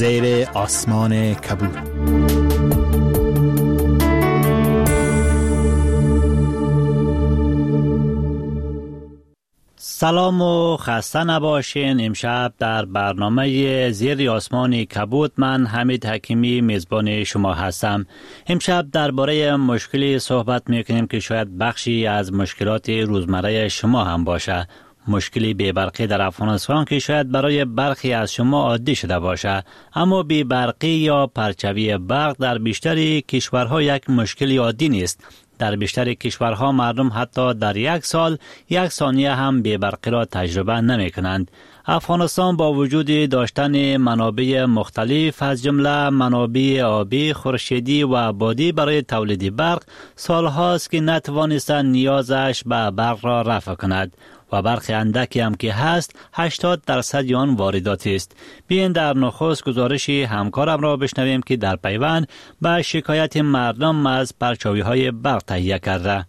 زیر آسمان کبود. سلام و خسته نباشین. امشب در برنامه زیر آسمان کبود من حمید حکیمی میزبان شما هستم. امشب درباره مشکلی صحبت میکنیم که شاید بخشی از مشکلات روزمره شما هم باشه. مشکلی بی‌برقی در افغانستان که شاید برای برخی از شما عادی شده باشه، اما بی‌برقی یا پرچوی برق در بیشتر کشورها یک مشکلی عادی نیست. در بیشتر کشورها مردم حتی در یک سال یک ثانیه هم بی‌برقی را تجربه نمی کنند. افغانستان با وجود داشتن منابع مختلف از جمله منابع آبی، خورشیدی و بادی برای تولید برق، سالهاست که نتوانست نیازش به برق را رفع کند و برق اندکی هم که هست 80% آن وارداتی است. بیاین در نخست گزارش همکارم را بشنویم که در پیوند به شکایت مردم از پرچاوی های برق تهیه کرده.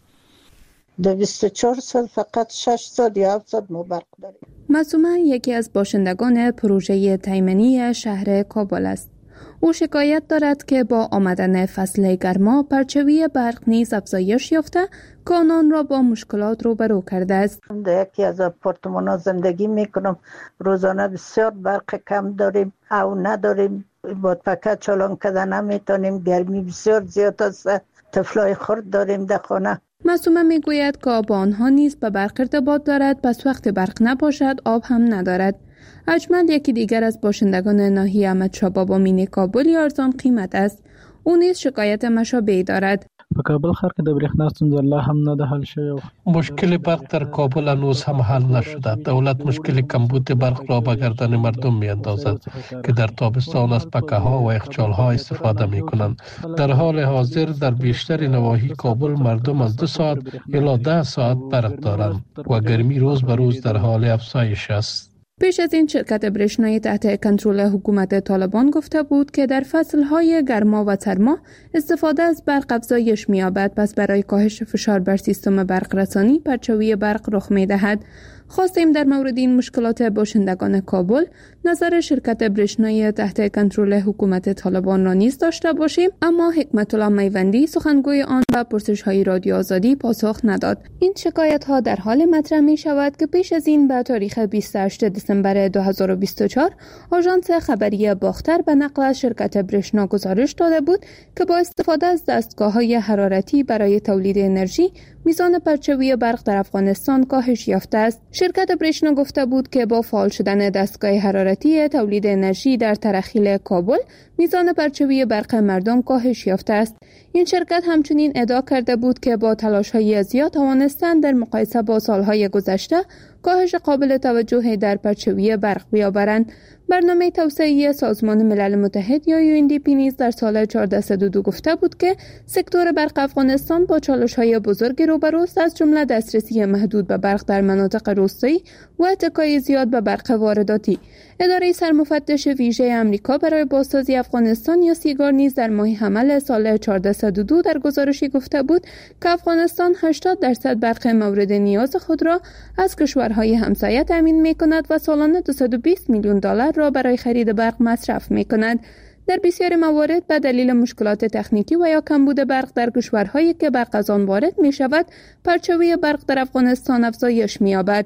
در 24 سال فقط 6 سال یا 7 سال ما برق داریم. معصومه یکی از باشندگان پروژه تیمنی شهر کابل است. او شکایت دارد که با آمدن فصل گرما پرچوی برق نیز افزایش یافته که آنان را با مشکلات روبرو کرده است. در یکی از آپارتمان‌ها زندگی میکنم. روزانه بسیار برق کم داریم او نداریم. با فقط چالان کردن نمیتونیم. گرمی بسیار زیاد است. طفلای خرد داریم در خانه. معصومه میگوید که آب آنها نیز به برق ارتباط دارد، پس وقت برق نباشد آب هم ندارد. اجمل یکی دیگر از باشندگان ناحیه احمدشاه بابا مینی کابل ارزان قیمت است. او نیز شکایت مشابهی دارد. په کابل ښار کې د برېښنا ستونزه لا هم نه ده حل شوې. مشکل برق در کابل هنوز هم حل نشده. دولت مشکل کمبود برق را به گردن مردم میاندازد که در تابستان از پکه‌ها و یخچال‌ها استفاده می‌کنند. در حال حاضر در بیشتر نواحی کابل مردم از 2 ساعت الی 10 ساعت برق دارند و گرمی روز به روز در حال افزایش است. پیش از این شرکت برېښنایی تحت کنترل حکومت طالبان گفته بود که در فصلهای گرما و سرما استفاده از برق افزایش می‌یابد، پس برای کاهش فشار بر سیستم برق رسانی پرچوی برق رخ می‌دهد. خواستیم در مورد این مشکلات باشندگان کابل نظر شرکت برېښنایی تحت کنترل حکومت طالبان را نیز داشته باشیم، اما حکمت الله میوندی سخنگوی آن به پرسش‌های رادیو آزادی پاسخ نداد. این شکایت‌ها در حال مطرح می‌شود که پیش از این به تاریخ 28 دسامبر 2024 آژانس خبری باختر به نقل از شرکت برېښنا گزارش داده بود که با استفاده از دستگاه‌های حرارتی برای تولید انرژی میزان پرچوی برق در افغانستان کاهش یافته است. شرکت برېښنا گفته بود که با فعال شدن دستگاه حرارتی تولید انرژی در ترخیل کابل میزان پرچوی برق مردم کاهش یافته است. این شرکت همچنین ادعا کرده بود که با تلاش‌های زیاد توانستند در مقایسه با سالهای گذشته کاهش قابل توجهی در پرچوی برق بیاورند. برنامه توسعه سازمان ملل متحد یا UNDP نیز در سال 1402 گفته بود که سکتور برق افغانستان با چالش‌های بزرگی روبروست، از جمله دسترسی محدود به برق در مناطق روستایی و اتکای زیاد به برق وارداتی. اداره سرمفتش ویژه آمریکا برای بازسازی افغانستان یا سیگار نیز در ماه حمل سال 1402 در گزارشی گفته بود که افغانستان 80% برق مورد نیاز خود را از کشورهای همسایه تامین می‌کند و سالانه 220 میلیون دلار را برای خرید برق مصرف می‌کند. در بسیاری موارد به دلیل مشکلات تکنیکی و یا کمبود برق در کشورهایی که برق از آن وارد می‌شود، پرچوی برق در افغانستان افزایش می‌یابد.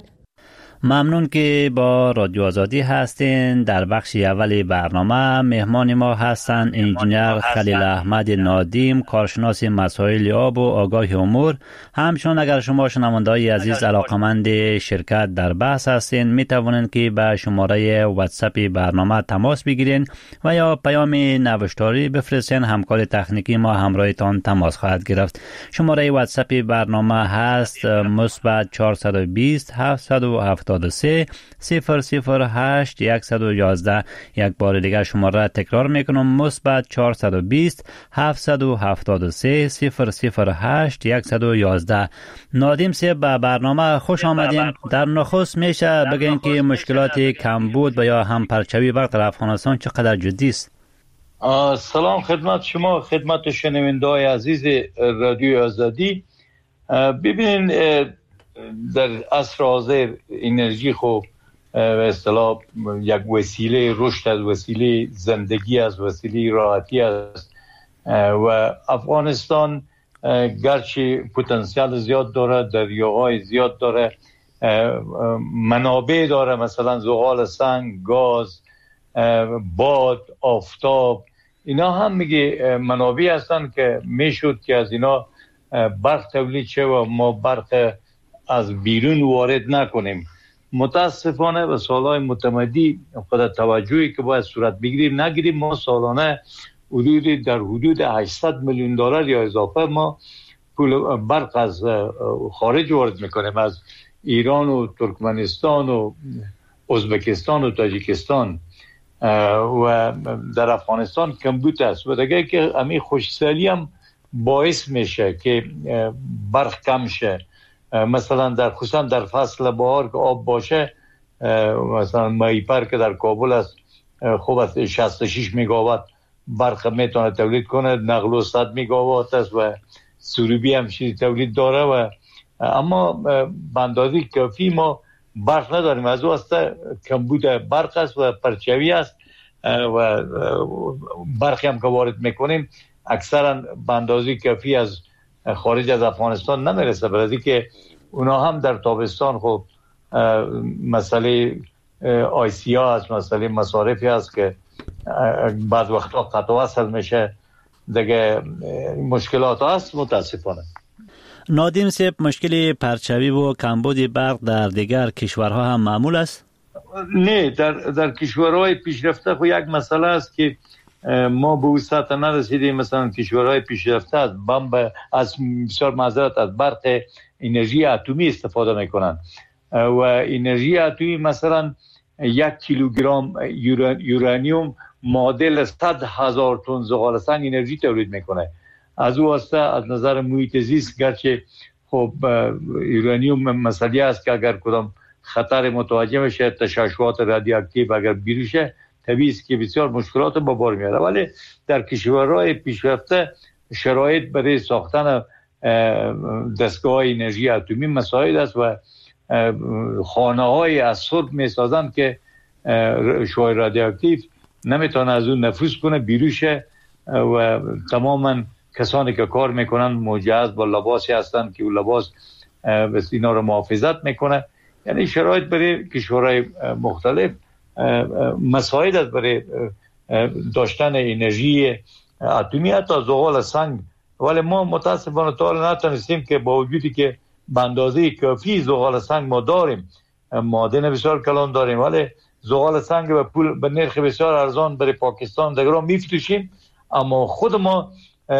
ممنون که با رادیو آزادی هستین. در بخش اول برنامه مهمان ما هستند انجینر خلیل احمد نادیم، کارشناس مسائل آب و آگاه امور. همچنین اگر شما شنونده‌های عزیز علاقمند شرکت در بحث هستین، می توانید که به شماره واتساپ برنامه تماس بگیرین و یا پیام نوشتاری بفرستین. همکار تکنیکی ما همراهتان تماس خواهد گرفت. شماره واتساپ برنامه هست +420 773 008 111. یک بار دیگر شماره تکرار میکنم، +420 773 008 111. نادیم صاحب به برنامه خوش آمدین. در نخست میشه بگین که مشکلات کمبود و یا هم پرچوی برق در افغانستان چقدر جدی است؟ سلام خدمت شما، خدمت شنونده‌های عزیز رادیو آزادی. ببینین در عصر حاضر انرژی خو به اصطلاح یک وسیله رشد از وسیله زندگی از وسیله راحتی است و افغانستان گرچه پتانسیل زیاد داره، دریاهای زیاد داره، منابع داره، مثلا زغال سنگ، گاز، باد، آفتاب، اینا هم میگه منابع هستن که میشد که از اینا برق تولید شه و ما برق از بیرون وارد نکنیم. متاسفانه به سالهای متمدی خود توجهی که باید صورت بگیریم نگیریم. ما سالانه در حدود 800 میلیون دلار یا اضافه ما پول برق از خارج وارد میکنیم، از ایران و ترکمنستان و ازبکستان و تاجیکستان و در افغانستان کمبود است و دیگه که همین خشکسالی هم باعث میشه که برق کم شه. مثلا خصوصا در فصل بهار که آب باشه، مثلا مایپر که در کابل است خوب است 66 مگاوات برق میتونه تولید کنه، نقل 100 مگاوات است و سروبی هم چیزی تولید داره و اما به اندازه کافی ما برق نداریم. از واسطه کمبود برق است و پرچوی است و برقی هم که وارد میکنیم اکثرا به اندازه کافی از خارج از افغانستان نمیرسه، برای که اونا هم در تابستان خب مسئله آیسی ها هست، مسئله مصارفی هست که بعض وقتا قطع وصل میشه، دیگه مشکلات هست متاسفانه. نادیم صاحب، مشکل پرچوی و کمبود برق در دیگر کشورها هم معمول است؟ نه، در کشورهای پیشرفته خب یک مسئله است که ما به اون سطح نرسیدیم. مثلا کشورهای پیشرفته از بسیار معذرت از برق انرژی اتمی استفاده میکنن و انرژی اتمی مثلا 1 کیلوگرم یورانیوم معادل 100,000 تن زغال سنگ انرژی تولید میکنه. از او واسطه از نظر محیط زیست گرچه خب یورانیوم مسئله است که اگر کدام خطر متوجه بشه، تشعشعات رادیواکتیو اگر بیرون شه طبیعی است که بسیار مشکلات به بار میاره. ولی در کشورهای پیشرفته شرایط برای ساختن دستگاه انرژی اتمی مساعد است و خانه‌های از سرب میسازند که شعاع رادیواکتیو نمیتونه از اون نفوذ کنه بیرون شه و تماما کسانی که کار میکنن مجهز با لباسی هستند که اون لباس بس اینا رو محافظت میکنه. یعنی شرایط برای کشورهای مختلف مساعد است برای داشتن انرژی اتمی حتی زغال سنگ. ولی ما متاسفانه تا حالا نتونستیم که با وجودی که به اندازه کافی زغال سنگ ما داریم، معادن بسیار کلان داریم، ولی زغال سنگ به نرخ بسیار ارزان برای پاکستان دیگران میفروشیم، اما خود ما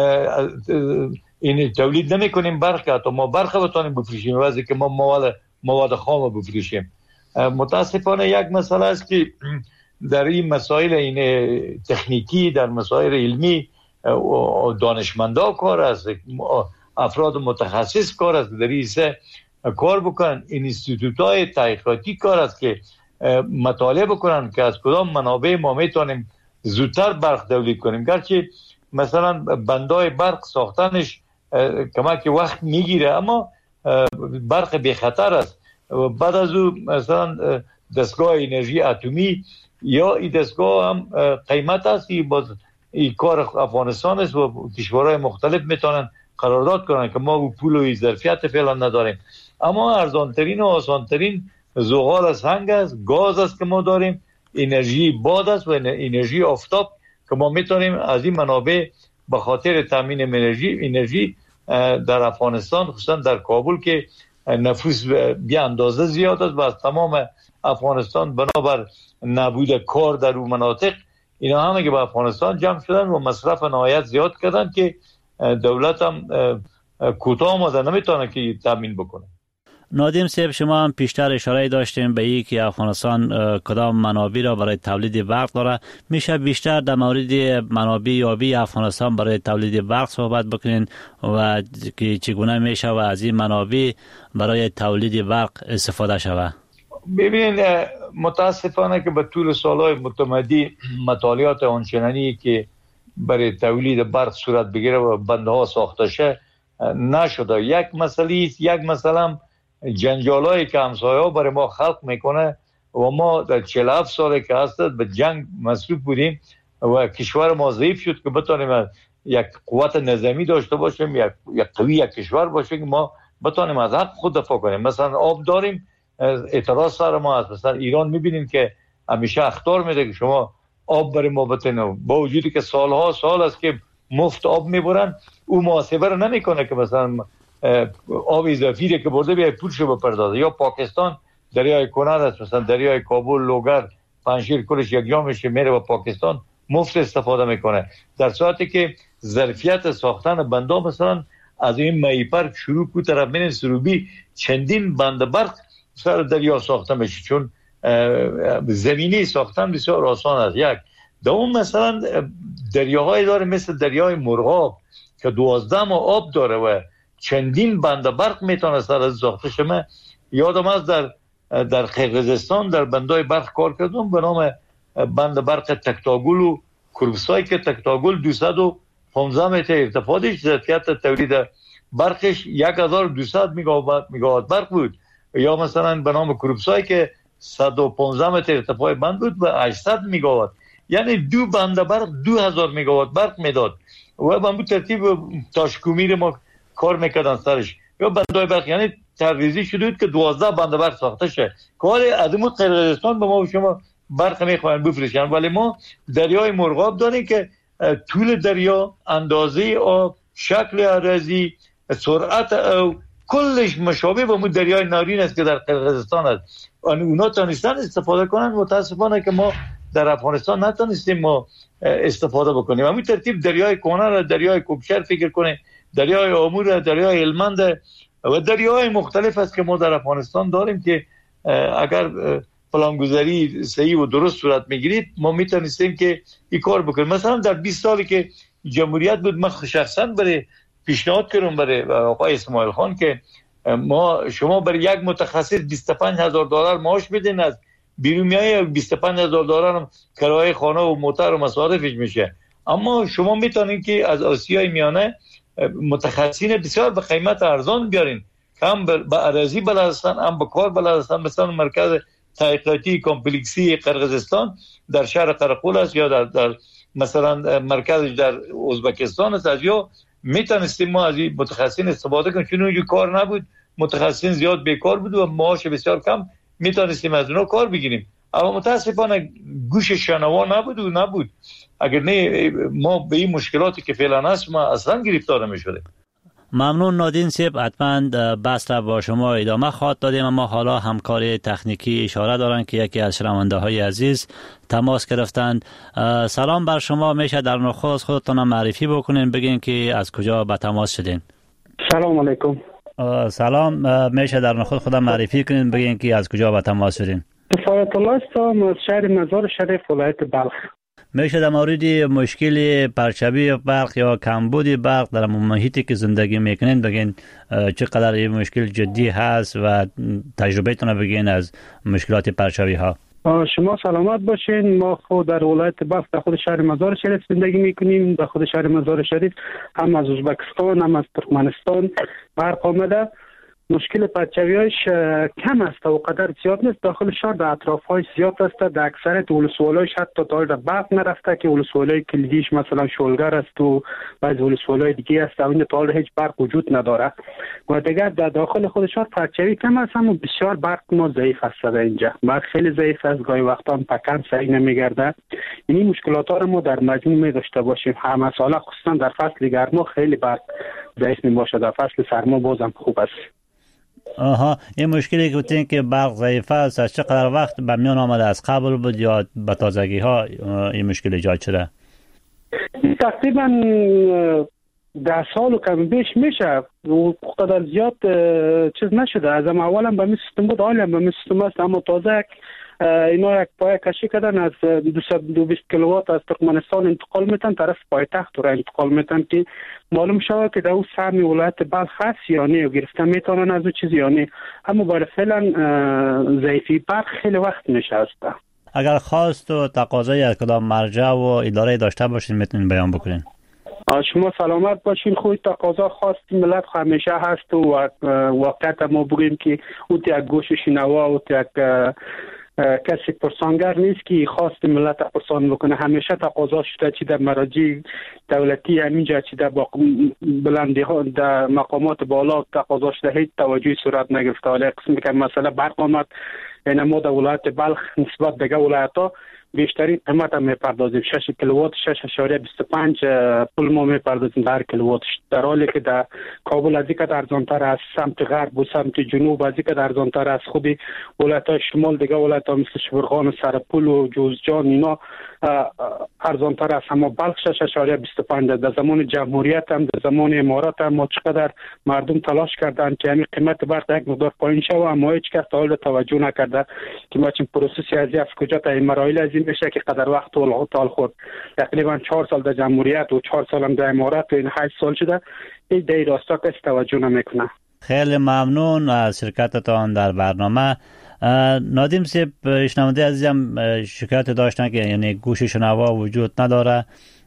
این تولید نمی کنیم برق، حتی ما برق بتونیم بفروشیم واسه که ما مواد خام بفروشیم. متاسفانه یک مسئله است که در این مسائل این تکنیکی، در مسائل علمی دانشمندا کار است، افراد متخصص کار است در این کار بکنن. اینستیتوت‌های تحقیقاتی کار است که مطالعه بکنن که از کدام منابع ما میتونیم زودتر برق تولید کنیم. گرچه مثلا بندای برق ساختنش کمک وقت میگیره اما برق بی خطر است. بعد از او مثلا دستگاه انرژی اتمی یا این دستگاه هم قیمت است، این کار افغانستان است و کشورهای مختلف میتونن قرارداد کنن که ما پول و ظرفیت فعلا نداریم، اما ارزانترین و آسانترین زغال سنگ است، گاز است که ما داریم، انرژی باد است و انرژی آفتاب که ما میتونیم از این منابع به خاطر تامین انرژی در افغانستان، خصوصا در کابل که نفوس بی اندازه زیاد است و از تمام افغانستان بنابر نبود کار در اون مناطق اینا همه که به افغانستان جمع شدن و مصرف نهایت زیاد کردن که دولت هم کوتاه آمده نمیتونه که تامین بکنه. نادیم صاحب، شما هم پیشتر اشاره داشتیم به این که افغانستان کدام منابع را برای تولید برق داره. میشه بیشتر در مورد منابع یابی افغانستان برای تولید برق صحبت بکنین و که چگونه میشه و از این منابع برای تولید برق استفاده شود؟ ببینید متاسفانه که به طول سالهای متمدی مطالعات آنچنانی که برای تولید برق صورت بگیره و بندها ساخته شه نشده. یک مسئله جنجالایی که همسایه‌ها برای ما خلق میکنه و ما در 47 ساله که هست به جنگ مصروف بودیم و کشور ما ضعیف شد که بتونیم یک قوت نظامی داشته باشیم، یک قوی یک کشور باشیم که ما بتونیم از حق خود دفاع کنیم. مثلا آب داریم، اعتراض سر ما هست. مثلا ایران میبینیم که همیشه اخطار میده که شما آب برای ما بتونید، با وجودی که سالها سال است که مفت آب میبرن، او محاسبه رو نمیکنه که مثلا آب اضافی که برده بیای پولشو بپردازه. یا پاکستان دریای کنر است، مثلا دریای کابل، لوگر، پنجشیر کلش یک جامش میره با پاکستان مفت استفاده میکنه، در صورتی که ظرفیت ساختن بندا مثلا از این مایپر شروع کو طرف من سروبی چندین بند برق سر دریا ساخته میشه، چون زمینی ساختن بسیار آسان است. یک دوم مثلا دریاهای داره مثل دریای مرغاب که 12 ماه آب داره و چندین بند برق میتونه سر از ساخته شما. یادم است در قرقیزستان در بندای برق کار کردم به نام بند برق تکتاگل و کربسای که تکتاگل 215 متر ارتفاع داشت، ظرفیت تولید برقش 1200 میگاوات برق بود. یا مثلا به نام کربسای که 115 متر ارتفاع بند بود و 800 میگاوات، یعنی دو بند برق 2000 میگاوات برق میداد و به ترتیب تاشکومیر ما کار میکردن سرش. یا بندای برق یعنی ترویزی شده بود که 12 بند برق ساخته شه. کار عظمت قرقیزستان به ما و شما برق میخواین بفروشن، ولی ما دریای مرغاب داریم که طول دریا، اندازه آب، شکل اراضی، سرعت او کلش مشابه با مو دریای نارین است که در قرقیزستان است. اونا تونستن استفاده کنن، متاسفانه که ما در افغانستان نتونستیم ما استفاده بکنیم. همین ترتیب دریای کنر، دریای کوکشر فکر کنیم، دریای آمور، دریای هلمند و دریای مختلف است که ما در افغانستان داریم که اگر پلانگذاری صحیح و درست صورت میگیرید ما میتونستیم که این کار بکنیم. مثلا در 20 سالی که جمهوریت بود من شخصا برای پیشنهاد کردم برای آقای اسماعیل خان که شما برای یک متخصص $25,000 معاش بدین، از بیرون میای $25,000 هم کرایه خانه و موتر و مصارفش میشه، اما شما میتونین که از آسیای میانه متخصصین بسیار به قیمت ارزان بیارین که هم به اراضی بلد هستن، هم به کار بلد هستن. مثلا مرکز تحقیقاتی کمپلکسی قرقیزستان در شهر قرقول است، یا در مثلا مرکزش در ازبکستان است. از یا میتونستیم ما از این متخصصین استفاده کنیم، چون اونجا کار نبود، متخصصین زیاد بیکار بود و معاش بسیار کم، میتونستیم از اونها کار بگیریم. اما متاسفانه گوش شنوا نبود. اگر نه ما به این مشکلاتی که فعلا هست ما اصلا گرفتار نمی‌شدیم. ممنون نادین صاحب، حتما بحث را با شما ادامه خواهد دادیم، اما حالا همکار تکنیکی اشاره دارند که یکی از شنونده های عزیز تماس گرفتند. سلام بر شما، میشه در نخست خودتون معرفی بکنین، بگین که از کجا به تماس شدین؟ سلام علیکم. سلام، میشه در نخست خودم معرفی کنین، بگین که از کجا به تماس شدین؟ کفایت الله هستم از شهر مزار شریف ولایت بلخ. میشه در مورد مشکل پرچاوی برق یا کمبود برق در محیطی که زندگی میکنین بگین چقدر این مشکل جدی هست و تجربهتون رو بگین از مشکلات پرچاوی ها؟ شما سلامت باشین. ما خود در ولایت بلخ در خود شهر مزار شریف زندگی میکنیم. در خود شهر مزار شریف هم از ازبکستان هم از ترکمنستان برق آمده. مشکل پرچاوی‌هاش کم است و قدر زیاد نیست. داخل شهر در اطراف‌های زیاد است. در اکثریت ولسوالی‌هاش حتی تا در برق نرفته که ولسوالی کلیدیش مثلا شولگر است و بعضی ولسوالی دیگه است و این تا حال هیچ برق وجود نداره. و دیگر در داخل خود شهر پرچاوی کم است، اما بسیار برق ما ضعیف است در اینجا. برق خیلی ضعیف است، گاهی وقتا هم پکن صحیح نمیگرده. این مشکلات ها رو ما در مجموع می داشته باشیم. همه ساله خصوصا در فصل گرما خیلی برق ضعیف می باشه، در فصل سرما بازم خوب است. این مشکلی که گفتین که برق ضعیف است از چقدر وقت به میان آمده؟ از قبل بود یا به تازگی ها این مشکل ایجاد شده؟ تقریبا 10 سال و کم بیش میشه و قدر زیاد چیز نشده. از اولا به می سیستم بود، حالا به می سیستم است، اما تازه اینا یک پایه کشی کردن از 220 کیلووات از ترکمنستان انتقال میتن طرف پایتخت رو انتقال میتن که معلوم شود که در اون سهم ولایت بلخ هست یا نه، گرفته میتونن از اون چیز یا نه، اما برای فعلا ضعیفی برق خیلی وقت نشسته. اگر خواست و تقاضای از کدام مرجع و اداره داشته باشین میتونین بیان بکنین. شما سلامت باشین. خود تقاضا خواست ملت همیشه هست و واقعا ما بگیم که او یک گوش شنوا و یک کسی پرسانگر نیست که خواست ملت پرسان بکنه. همیشه تقاضا شده چی در مراجع دولتی همینجا چی در بلندی ها در مقامات بالا تقاضا شده، هیچ توجهی صورت نگرفته. ولی قسمی که مسئله برق آمد، یعنی ما در ولایت بلخ نسبت دیگه ولایت ها بیشترین قیمت هم میپردازیم. 6 کیلووات 6.25 پول ما میپردازیم در کیلووات، در حالی که در کابل از اینکه ارزانتر از سمت غرب و سمت جنوب، از اینکه ارزانتر از خود ولایت‌های شمال دیگه ولایت‌ها مثل شبرغان و سرپل و جوزجان اینا ارزانتر است. اما بلخ 6.25 در زمان جمهوریت هم در زمان امارات هم ما چقدر مردم تلاش کردن که همین قیمت برق یک مقدار پایین شه، اما هیچ کس تا حال توجه نکرده که ما چین پروسسی از کجا تا این مراحل از این بشه که قدر وقت طول خورد. تقریبا 4 سال در جمهوریت و 4 سال هم در امارات و این 8 سال شده، این در راستا کسی توجه نمیکنه. خیلی ممنون از شرکتتان در برنامه. نادیم صاحب، شنونده عزیزم شکایت داشتن که یعنی گوش شنوا وجود نداره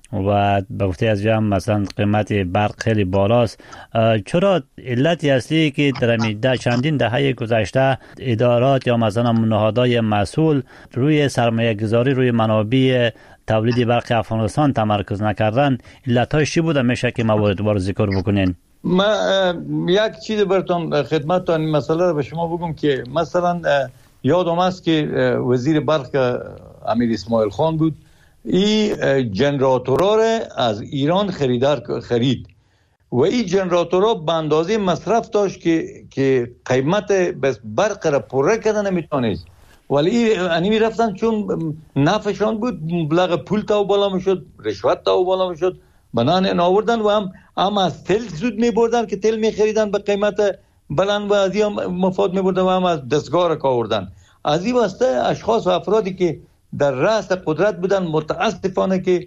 و به گفته از جمع مثلا قیمت برق خیلی بالاست. چرا علتی اصلی که در چندین دهه گذشته ادارات یا مثلا نهادهای مسئول روی سرمایه گذاری روی منابع تولید برق افغانستان تمرکز نکردن، علت‌هاش چی بوده؟ میشه که موارد رو ذکر بکنین؟ ما یک چیز براتون خدمتتان این مسئله رو به شما بگم که مثلا یادم است که وزیر برق امیر اسماعیل خان بود، این جنراتورها را از ایران خرید و این جنراتورها به اندازه مصرف داشت که قیمت بس برق را پره کردن نمیتونست، ولی انیمی رفتن چون نفعشان بود مبلغ پول تا بالا میشد، رشوت تا بالا میشد، بنان آوردن و هم از تل سود میبردن که تل میخریدن به قیمت بلند و از این مفاد میبردن و هم از دستگاه را آوردن. از این واسطه اشخاص و افرادی که در رأس قدرت بودن متاسفانه که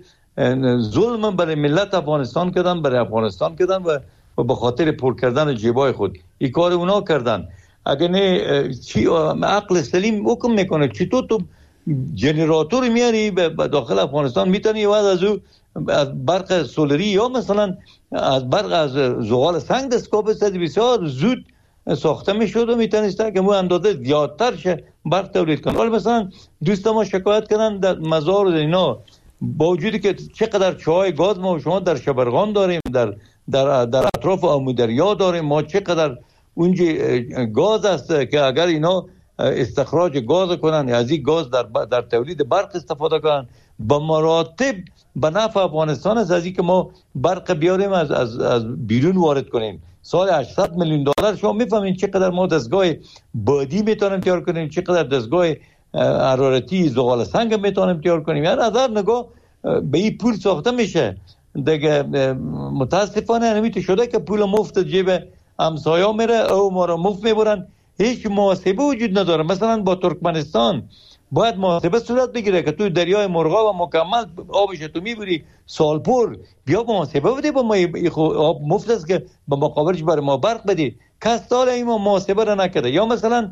ظلم برای ملت افغانستان کردن، برای افغانستان کردن و به خاطر پر کردن جیبای خود این کار اونا کردن. اگر نه چی عقل سلیم حکم میکنه چطور تو جنراتور میاری به داخل افغانستان میتونی و از او از برق سولری یا مثلا از برق از زغال سنگ دستگاه بسازی، بسیار زود ساخته میشد و میتونسته که مو اندازه زیادتر شه برق تولید کنه. ولی مثلا دوست ما شکایت کردن در مزار و اینا، با وجودی که چقدر چای گاز ما و شما در شبرغان داریم، در اطراف آمودریا داریم، ما چقدر اونجا گاز است که اگر اینا استخراج گاز کنن از این گاز در تولید برق استفاده کنن به مراتب به نفع افغانستان است از این که ما برق بیاریم از بیرون وارد کنیم. سال 800 میلیون دلار شما میفهمین چقدر ما دستگاه بادی میتونیم تیار کنیم، چقدر دستگاه حرارتی زغال سنگ میتونیم تیار کنیم. یعنی از هر نگاه به این پول ساخته میشه دیگه. متاسفانه نمیشه شده که پول مفت جیب همسایا میره او ما رو مفت میبرن، هیچ محاسبه وجود نداره. مثلا با ترکمنستان باید محاسبه صورت بگیره که توی دریای مرغا و مکمل آبش تو میبری سالپور، بیا محاسبه بده با ما آب مفت است که به مقابلش برای ما برق بدی. کس داره این محاسبه را نکرده. یا مثلا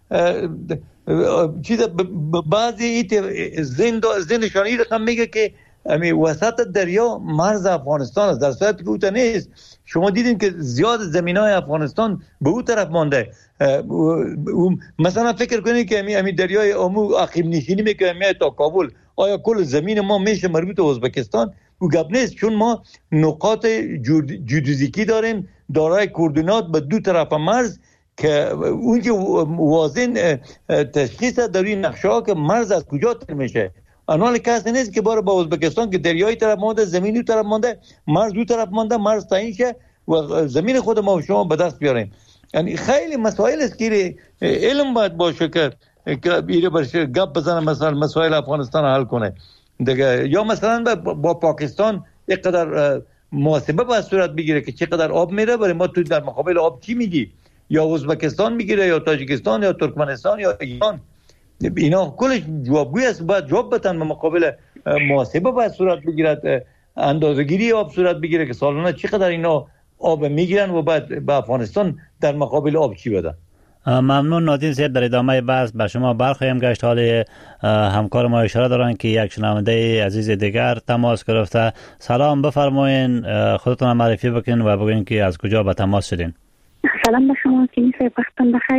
چیز بعضی زندشانی رقم میگه که وسط دریا مرز افغانستان است، در صورتی که اوتا نیست. شما دیدین که زیاد زمینای افغانستان به اون طرف مانده. مثلا فکر کنید که امی دریای امو عقیب نشینی میکنه میاد تا کابل، آیا کل زمین ما میشه مربوط به ازبکستان؟ او گپ نیست، چون ما نقاط جیودیزیکی داریم دارای کوردینات به دو طرف مرز که اونجا واضح تشخیص در این نقشه ها که مرز از کجا تر میشه. آنوال کسی نیست که باره با ازبکستان که دریایی طرف مانده، زمینی طرف مانده، مرز دو طرف مانده، مرز تعیین شه و زمین خود ما و شما به دست بیاریم. یعنی خیلی مسائل است که علم باید باشه که بیره برشه گپ بزنه مثلا مسائل افغانستان حل کنه دیگه. یا مثلا با پاکستان یک قدر محاسبه باید صورت بگیره که چقدر آب میره برای ما، تو در مقابل آب چی میگی؟ یا ازبکستان میگیره یا تاجیکستان یا ترکمنستان یا ایران، اینا کلش جوابگوی است، باید جواب بدن به مقابل محاسبه باید صورت بگیرد، اندازه‌گیری آب صورت بگیره که سالانه چقدر اینا آب میگیرن و بعد به افغانستان در مقابل آب چی بدن. ممنون نادین صاحب. در ادامه بحث به شما برخواهیم گشت. حال همکار ما اشاره دارن که یک شنونده عزیز دیگر تماس گرفته. سلام، بفرمایین خودتون معرفی بکنین و بگوین که از کجا به تماس شدین. سلام به شما کنی صاحب، وقتتون بخیر.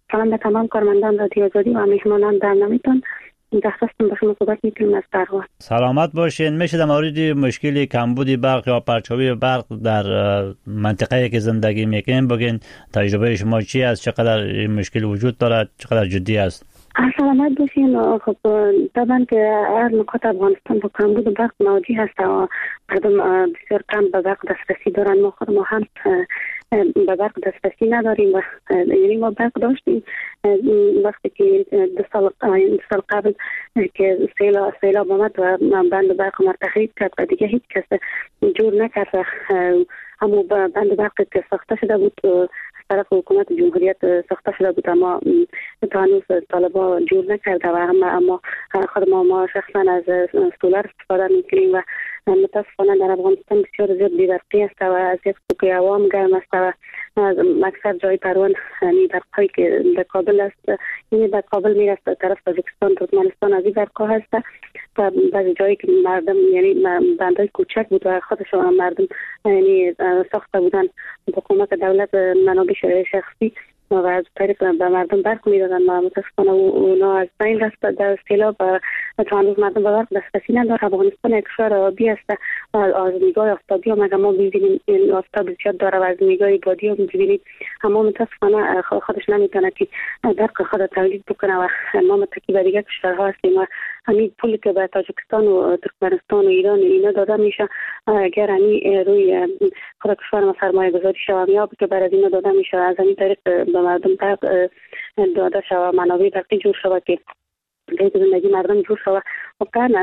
سلام به تمام کارمندان رادیو آزادی و مهمانان برنامه‌تان. درخواستم به شما صحبت می‌کنم از برق. سلامت باشین. میشه در مورد مشکل کمبود برق یا پرچاوی برق در منطقه‌ای که زندگی میکنین بگین تجربه شما چی است؟ چقدر مشکل وجود دارد؟ چقدر جدی است؟ سلامت باشین. خب طبعا که هر نقاط افغانستان با کمبود برق مواجه هست و مردم بسیار کم به برق دسترسی دارن. ما هم به برق دسترسی نداریم و یعنی ما برق داشتیم وقتی که 2 سال قبل که سیلاب آمد و بند برق ما تخریب کرد و دیگه هیچ کس جور نکرد. همون بند برق که ساخته شده بود طرف حکومت جمهوریت ساخته شده بود اما تا هنوز طالبا جور نکرده و اما خود ما شخصا از سولار استفاده میکنیم و متاسفانه در افغانستان بسیار زیاد بی‌برقی است و از که هوا گرم است و اکثر جای پروان برقایی که در کابل است یعنی در کابل میرسه طرف تاجیکستان ترکمنستان از این برقا هست و بعضی جایی که مردم یعنی بندای کوچک بود و خودشون مردم یعنی ساخته بودن با کمک دولت منابع شخصی و از طریق به مردم برق میدادن و متاسفانه اونا از بین رفت در سیلاب و تا هنوز مردم به برق دسترسی نداره. افغانستان یک کشور آبی است و از نگاه آفتابی هم اگر ما ببینیم این آفتاب زیاد داره و از نگاه بادی هم ببینیم اما متاسفانه خودش نمیتونه که برق خود تولید بکنه و ما متکی به دیگه کشورها هستیم و همین پولی که به تاجیکستان و ترکمنستان و ایران اینا داده میشه اگر همین روی خود کشور ما سرمایه گذاری شوامیاب که برای اینا داده میشه از همین طریق به مردم برق داده شود منابع برقی جور شود که زندگی مردم جور شود و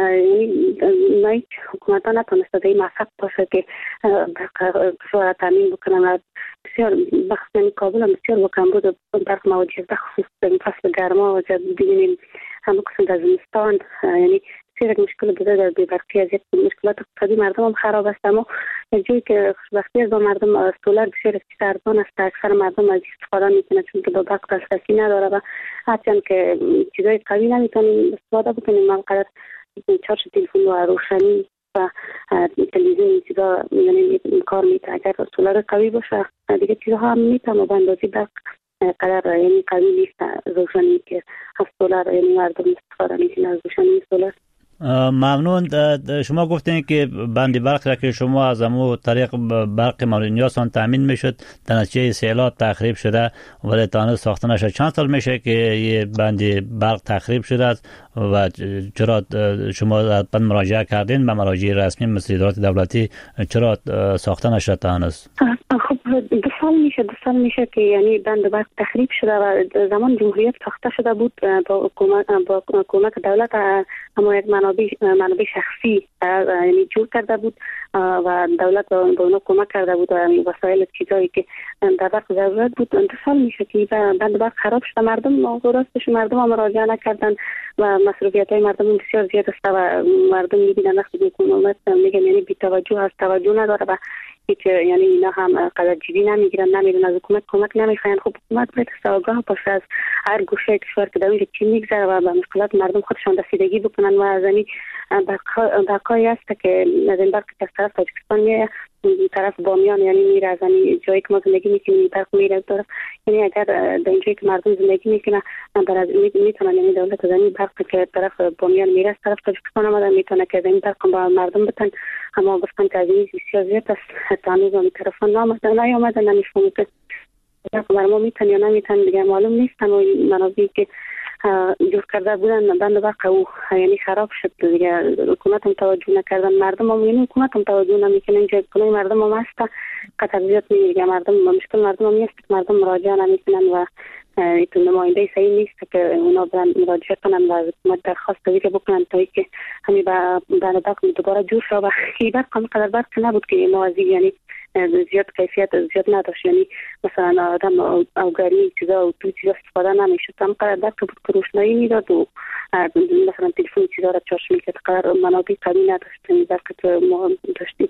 یعنی حکومت ها نتونسته در این موفق باشه که کشور تامین بکنن. بسیار بخصوص کابل هم بسیار با کمبود برق مواجه است خصوص در فصل گرما و ببینیم همه قسم در زمستان یعنی بسیار مشکل بوده در بی‌برقی از مشکلات اقتصادی مردم هم خراب است اما جایی که خوشبختی از با مردم سولار بسیار ارزان است اکثر مردم از استفاده میکنه چون که با برق دسترسی نداره و هرچند که چیزای قوی نمیتونیم استفاده بکنیم همقدر چارج تلفن و روشنی و تلویزیون چیزا یعنی کار میتونه اگر سولار قوی باشه دیگه چیزها هم میتونه به اندازه برق قدر یعنی قوی نیست روشنی که از سولار یعنی مردم استفاده میکنه از روشنی سولار. ممنون. شما گفتین که بند برق را که شما از امو طریق برق مورد نیازتان تامین میشد در نتیجه سیلاب تخریب شده ولی تا هنوز ساخته نشد. چند سال میشه که یه بند برق تخریب شده است و چرا شما بعد مراجعه کردین به مراجع رسمی مثل ادارات دولتی چرا ساخته نشد تا هنوز؟ خب 2 سال میشه که یعنی بند برق تخریب شده و زمان جمهوریت ساخته شده بود با کمک دولت اما یک منابع شخصی یعنی جور کرده بود و دولت به اونا کمک کرده بود و وسایل چیزایی که در برق ضرورت بود. 2 سال میشه که بند برق خراب شده. مردم راستش مردم هم مراجعه نکردن و مسئولیت های مردم بسیار زیاد است و مردم میبینن وقتی حکومت میگن یعنی بی توجه است توجه نداره و هیچ یعنی اینا هم قدر جدی نمیگیرن نمیدونن از حکومت کمک نمیخواین. خب حکومت باید آگاه باشه از هر گوشه کشور که در اونجا چی میگذره و به مشکلات مردم خودشان رسیدگی بکنن و از این برقایی است که از این برق که طرف تاجیکستان میره طرف بامیان یعنی میره از این جایی که ما زندگی میکنیم برق میره طرف یعنی اگر در اینجایی که مردم زندگی میکنن برای میتونن یعنی دولت از این برق که طرف بامیان میره طرف تاجیکستان آمدن میتونه که از این برق با مردم بتن اما گفتن که از این بسیار زیاد است حتی هنوز هم تلفن نیامدن نمیفهمم که برای ما میتن یا نمیتن دیگه معلوم نیست اما منابعی که جور کرده بودن بند برق او یعنی خراب شد دیگه حکومت هم توجه نکردن مردم هم یعنی حکومت هم توجه نمیکنه اینجا کنه مردم هم هست قطر زیاد میگه مردم مشکل مردم هم نیست مردم مراجعه نمیکنن و ایتون نماینده صحیح نیست که اونا برن مراجعه کنن و از حکومت درخواست دیگه بکنن تا اینکه همین بند برق دوباره جور شد و این برق هم قدر برق نبود که موازی یعنی زیاد کیفیت زیاد نداشت یعنی مثلا آدم اوگری چیزا و تو چیزا استفاده نمیشد هم قدر برق بود که روشنایی میداد و مثلا تلفن چیزا را چارج میکرد قدر منابع قوی نداشت این برق که ما داشتیم.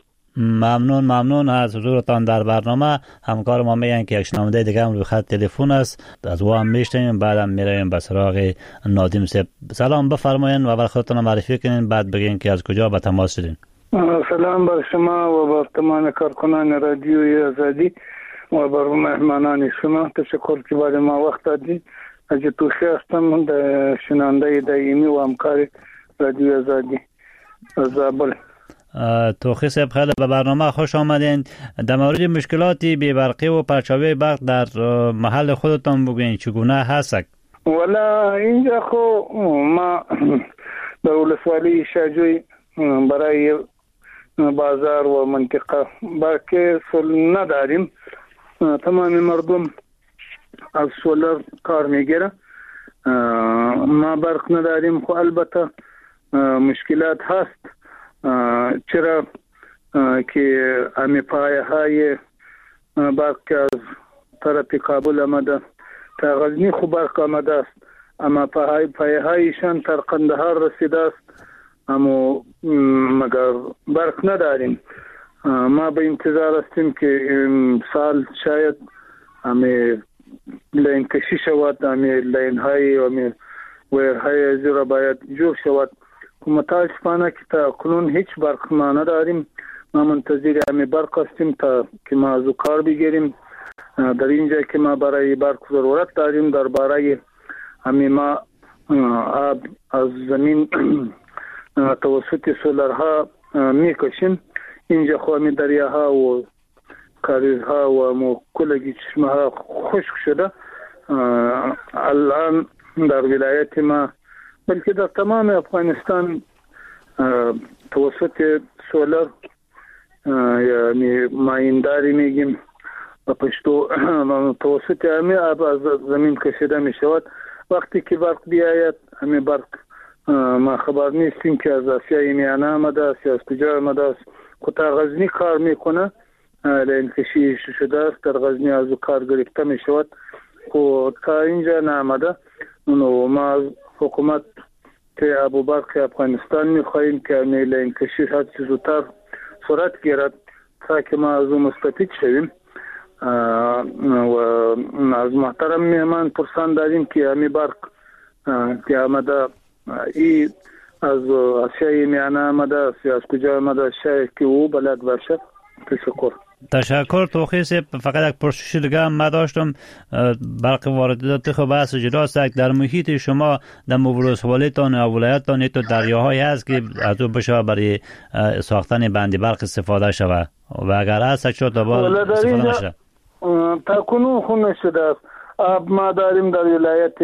ممنون از حضورتان در برنامه. همکار ما میگن که یک شنونده دیگه هم روی خط تلفن است از او هم میشنیم بعدم میریم به سراغ نادیم صاحب. سلام بفرمایید و اول خودتون معرفی کنین بعد بگین که از کجا به تماس شدین. سلام بر شما و بر تمام کارکنان رادیوی آزادی و بر مهمانان شما. تشکر که برای ما وقت دادید. حاجی توخی هستم در شنانده دائمی و همکار رادیو آزادی از زابل. توخی صاحب خیلی به برنامه خوش آمدین. در مورد مشکلاتی بی‌برقی و پرچاوی برق در محل خودتان بگوین چگونه هست؟ والا اینجا خو ما در ولسوالی شاجوی برای بازار و منطقه برق سول نداریم. تمام مردم از سولر کار میگیره. ما برق نداریم خو البته مشکلات هست. چرا که امی پایه های برق از طرف کابل آمده تا غزنی خو برق آمده است، اما پایه هایشان تا قندهار رسیده است، اما مگر برق نداریم. ما به انتظار هستیم که سال شاید امی لین کشی شود، امی لین های و امی ویر های زیرا باید جور شود. متاسفانه که تا کنون هیچ برق ما نداریم. ما منتظر امی برق هستیم تا که ما از کار بگیریم. در اینجا که ما برای برق ضرورت داریم، در برای امی ما آب از زمین توسط سولرها میکشیم. اینجا خو امی دریاها و کاریزها و کلگی چشمه ها خشک شده. الان در ولایت ما بلکه در تمام افغانستان توسط سولر یعنی ماینداری میگیم و پشتو توسط امی آب از زمین کشیده می شود. وقتی که برق بیاید امی برق ما خبر نیستیم که از آسیای میانه آمده است یا از کجا آمده است. تا غزنی کار میکنه لین کشی شده است، در غزنی از کار گرفته می شود و تا اینجا نامده. ما از حکومت که ابو برق افغانستان میخواهیم که لین کشی هر چیز زودتر صورت گیرد تا که ما از مستفید شویم. و از محترم مهمان پرسان داریم که امی برق که آمده ای از آسیای میانه آمده است یا از کجا آمده شاید که او بلد باشه. تشکر توخی صاحب. فقط یک پرسش دیگه هم من داشتم. برق واردات خب بحث جداست. در محیط شما در ولسوالیتان و ولایتان تو دریاهایی هست که از او بشه برای ساختن بند برق استفاده شود و اگر هست چطور دوباره استفاده نشه؟ تا کنون خو نشده است. آب ما داریم در ولایت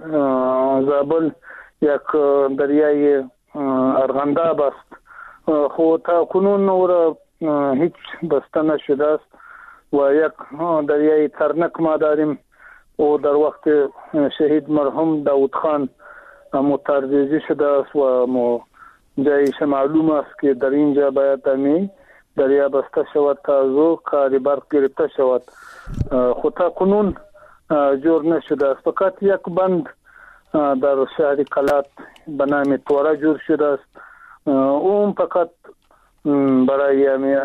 زابل یک دریای ارغنداب است، خو تا کنون نور هیچ بسته نشده است. و یک دریای ترنک ما داریم و در وقت شهید مرحوم داود خان متارزیزی شده است و جایش معلوم است که در اینجا باید امی دریا بسته شود تا زو کاری برق گرفته شود. خود تا کنون جور نشده است. فقط یک بند در شهر قلات به نام تورا جور شده است. اون فقط برای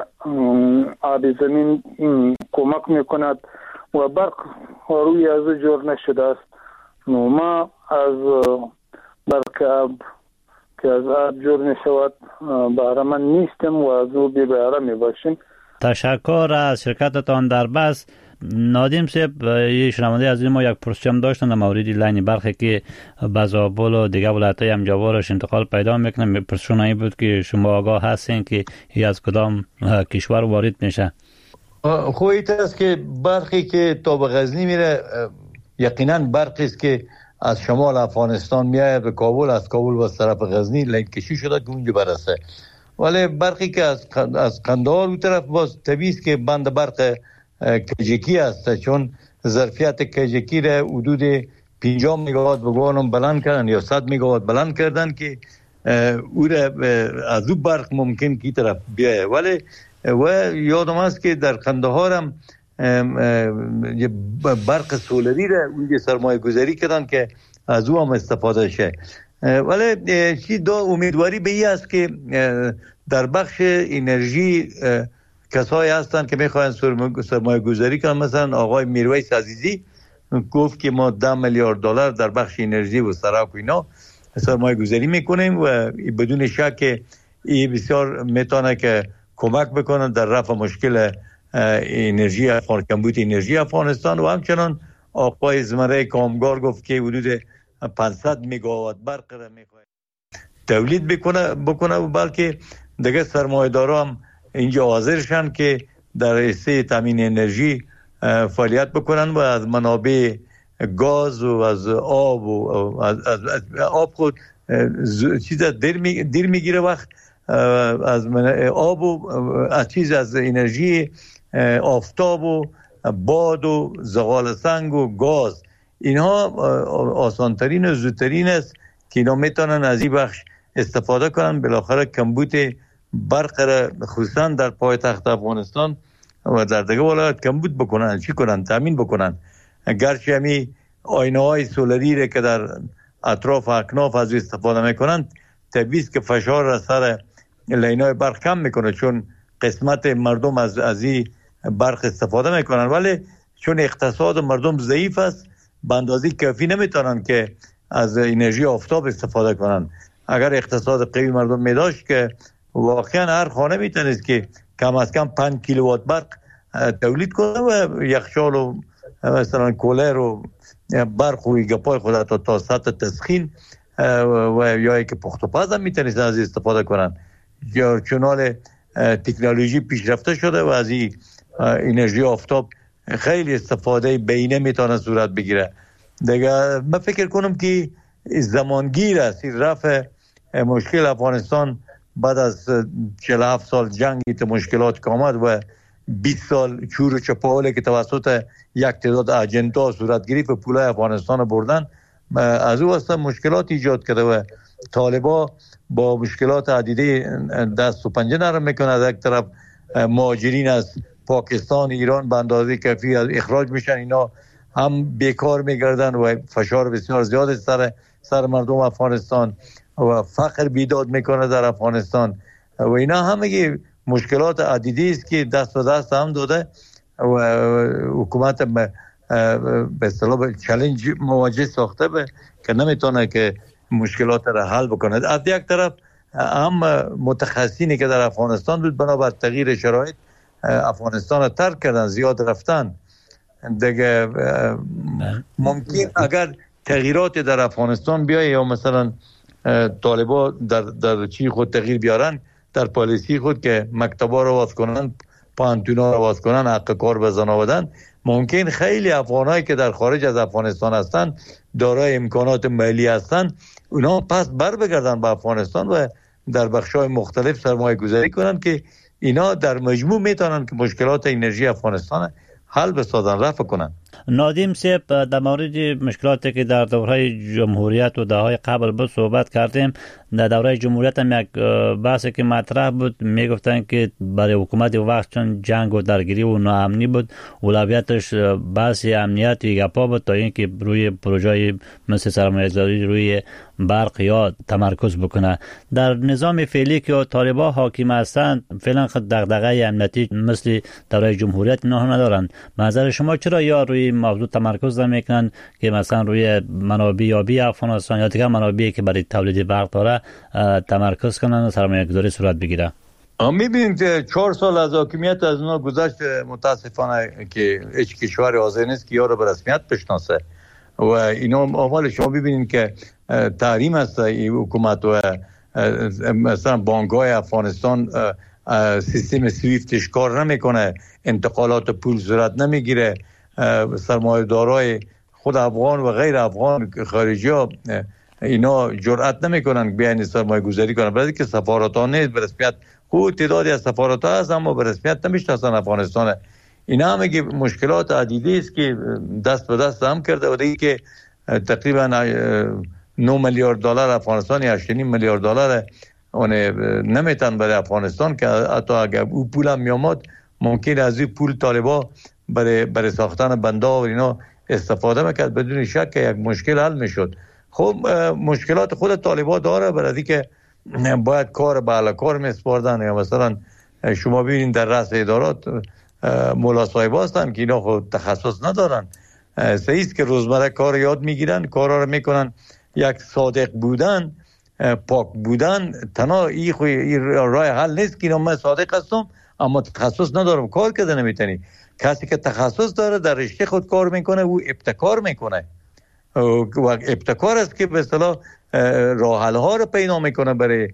آب زمین کمک میکند و برق روی از جور نشده است. ما از برق آب که از آب جور نشود بهره‌مند نیستیم و از او بی بهره می باشیم. تشکر از شرکتتان در بس. نادیم صاحب یه شنونده از ما یک پرسشم داشتن در مورد لین برقی که به زابل و دیگه ولایت‌های همجوارش انتقال پیدا میکنه. پرسشون این بود که شما آگاه هستین که از کدام کشور وارد میشه؟ خویت است که برقی که تا به غزنی میره یقینا برقی است که از شمال افغانستان میاد به کابل، از کابل و از طرف غزنی لین کشی شده که اونجا برسه. ولی برقی که از قندهار اون طرف باز طبیعی است که بند برق کجکی است، چون ظرفیت کجکی را حدود 50 مگاوات بگوانم بلند کردن یا 100 مگاوات بلند کردن که او را از او برق ممکن که طرف بیایه. ولی و یادم است که در قندهار هم برق سولری را اونجا سرمایه گذاری کردن که از او هم استفاده شه. ولی چی دو امیدواری به این است که در بخش انرژی کسایی هستند که میخواین سرمایه گذاری کنن. مثلا آقای میرویس عزیزی گفت که ما 10 میلیارد دلار در بخش انرژی و سرک و اینا سرمایه گذاری میکنیم و بدون شک این بسیار میتونه که کمک بکنن در رفع مشکل انرژی کمبود انرژی افغانستان و همچنان آقای زمره کامگار گفت که حدود 500 مگاوات برق را میخواد تولید بکنه و بلکه دیگه سرمایه‌دارا هم اینجا حاضر شن که در حصه تامین انرژی فعالیت بکنن و از منابع گاز و از آب و از آب خود چیز دیر میگیره وقت از آب و از انرژی آفتاب و باد و زغال سنگ و گاز، اینها آسانترین و زودترین است که اینا میتونن از این بخش استفاده کنن. بالاخره کمبود برق را خصوصا در پایتخت افغانستان و در دیگه ولایات کمبود بکنن، چی کنن؟ تامین بکنن. گرچه همی آینه های سولری را که در اطراف اکناف از استفاده میکنن، طبیعی است که فشار را سر لینای برق کم میکنه، چون قسمت مردم از این برق استفاده میکنن، ولی چون اقتصاد مردم ضعیف است به اندازه کافی نمیتونن که از انرژی آفتاب استفاده کنن. اگر اقتصاد قوی مردم میداشت که واقعا هر خانه میتونست که کم از کم 5 کیلووات برق تولید کنه و یخچال و مثلا کولر و برق و گپای خود تا سطح تسخین و یا که پخت و پز هم میتونست از استفاده کنن. یا چنان تکنولوژی پیشرفته شده و از این انرژی آفتاب خیلی استفاده بینه میتونه صورت بگیره. دیگه من فکر کنم که زمانگیر است رفع مشکل افغانستان بعد از 47 سال جنگی که مشکلات که آمد و 20 سال چور و چپاوله که توسط یک تعداد اجندا صورت گرفت و پولای افغانستان بردن، از او واسطه مشکلات ایجاد کرده و طالبا با مشکلات عدیده دست و پنجه نرم میکنه. از یک طرف مهاجرین از پاکستان، ایران به اندازه کافی از اخراج میشن، اینا هم بیکار میگردن و فشار بسیار زیاد سر مردم افغانستان و فقر بیداد میکنه در افغانستان و اینا همه مشکلات عدیدی است که دست به دست هم داده و حکومت به اصطلاح چالش مواجه ساخته که نمیتونه که مشکلات را حل بکنه. از یک طرف هم متخصصینی که در افغانستان بود بنابر تغییر شرایط افغانستان را ترک کردن، زیاد رفتن. دیگه ممکن اگر تغییرات در افغانستان بیایه یا مثلا طالبا در چی خود تغییر بیارن در پالیسی خود که مکتبا رو باز کنن، پانتونا رو باز کنن، حق کار به زنا بدن، ممکن خیلی افغانایی که در خارج از افغانستان هستن دارای امکانات مالی هستن اونا پس بر بگردن به افغانستان و در بخش‌های مختلف سرمایه گذاری کنن که اینا در مجموع میتونن که مشکلات انرژی افغانستان حل بسازن، رفع کنن. نادیم صاحب، در مورد مشکلاتی که در دوره جمهوریت و دههای قبل بود صحبت کردیم. در دوره جمهوریت هم یک بحثی که مطرح بود، میگفتن که برای حکومت وقت چون جنگ و درگیری و ناامنی بود، اولویتش بحث امنیت و گپا بود تا اینکه روی پروژه مثل سرمایه‌گذاری روی برق یا تمرکز بکنه. در نظام فعلی که طالبان حاکم هستند فعلا دغدغه امنیتی مثل دوره جمهوریت نه ندارن. نظر شما چرا یا روی موضوع تمرکز نمیکنن که مثلا روی منابع یابی افغانستان یا دیگر منابعی که برای تولید برق داره تمرکز کنن و سرمایه‌گذاری صورت بگیره؟ میبینید که 4 سال از حاکمیت از اونا گذشت، متاسفانه که هیچ کشور حاضر نیست که یا رو به رسمیت بشناسه و اینا اول شما ببینید که تحریم است این حکومت و مثلا بانک‌های افغانستان سیستم سویفتش کار نمیکنه، انتقالات پول صورت نمیگیره، سرمایه‌دارای خود افغان و غیر افغان خارجی ها اینا جرأت نمیکنن بیان سرمایه گذاری کنن، برای که سفارت ها نیست به رسمیت. خود تعدادی از سفارت ها هست اما به رسمیت نمیشناسن افغانستان. اینا همه مشکلات عدیدی است که دست به دست هم کرده و دیگه که تقریبا 9 میلیارد دلار افغانستان یا 8.5 میلیارد دلار اون نمیتن برای افغانستان که حتی اگر او پول هم میامد ممکن از این پول طالبا برای ساختن بندها و اینا استفاده میکرد، بدون شک که یک مشکل حل میشد. خب مشکلات خود طالبا داره، برای که باید کار به اعلی کار میسپاردن یا مثلا شما ببینید در رأس ادارات مولا صاحب هستن که اینا خود تخصص ندارن، صحیح است که روزمره کار یاد میگیرن، کارا رو میکنن. یک صادق بودن، پاک بودن تنها این راه حل نیست که من صادق هستم اما تخصص ندارم کار کرده نمیتونی. کسی که تخصص داره در رشته خود کار میکنه او ابتکار میکنه و ابتکار است که به اصطلاح راه حل ها رو پیدا میکنه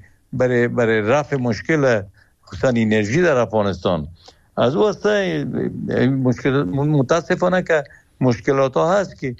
برای رفع مشکل خصوصا انرژی در افغانستان. از واسه مشکل متاسفانه که مشکلات ها هست که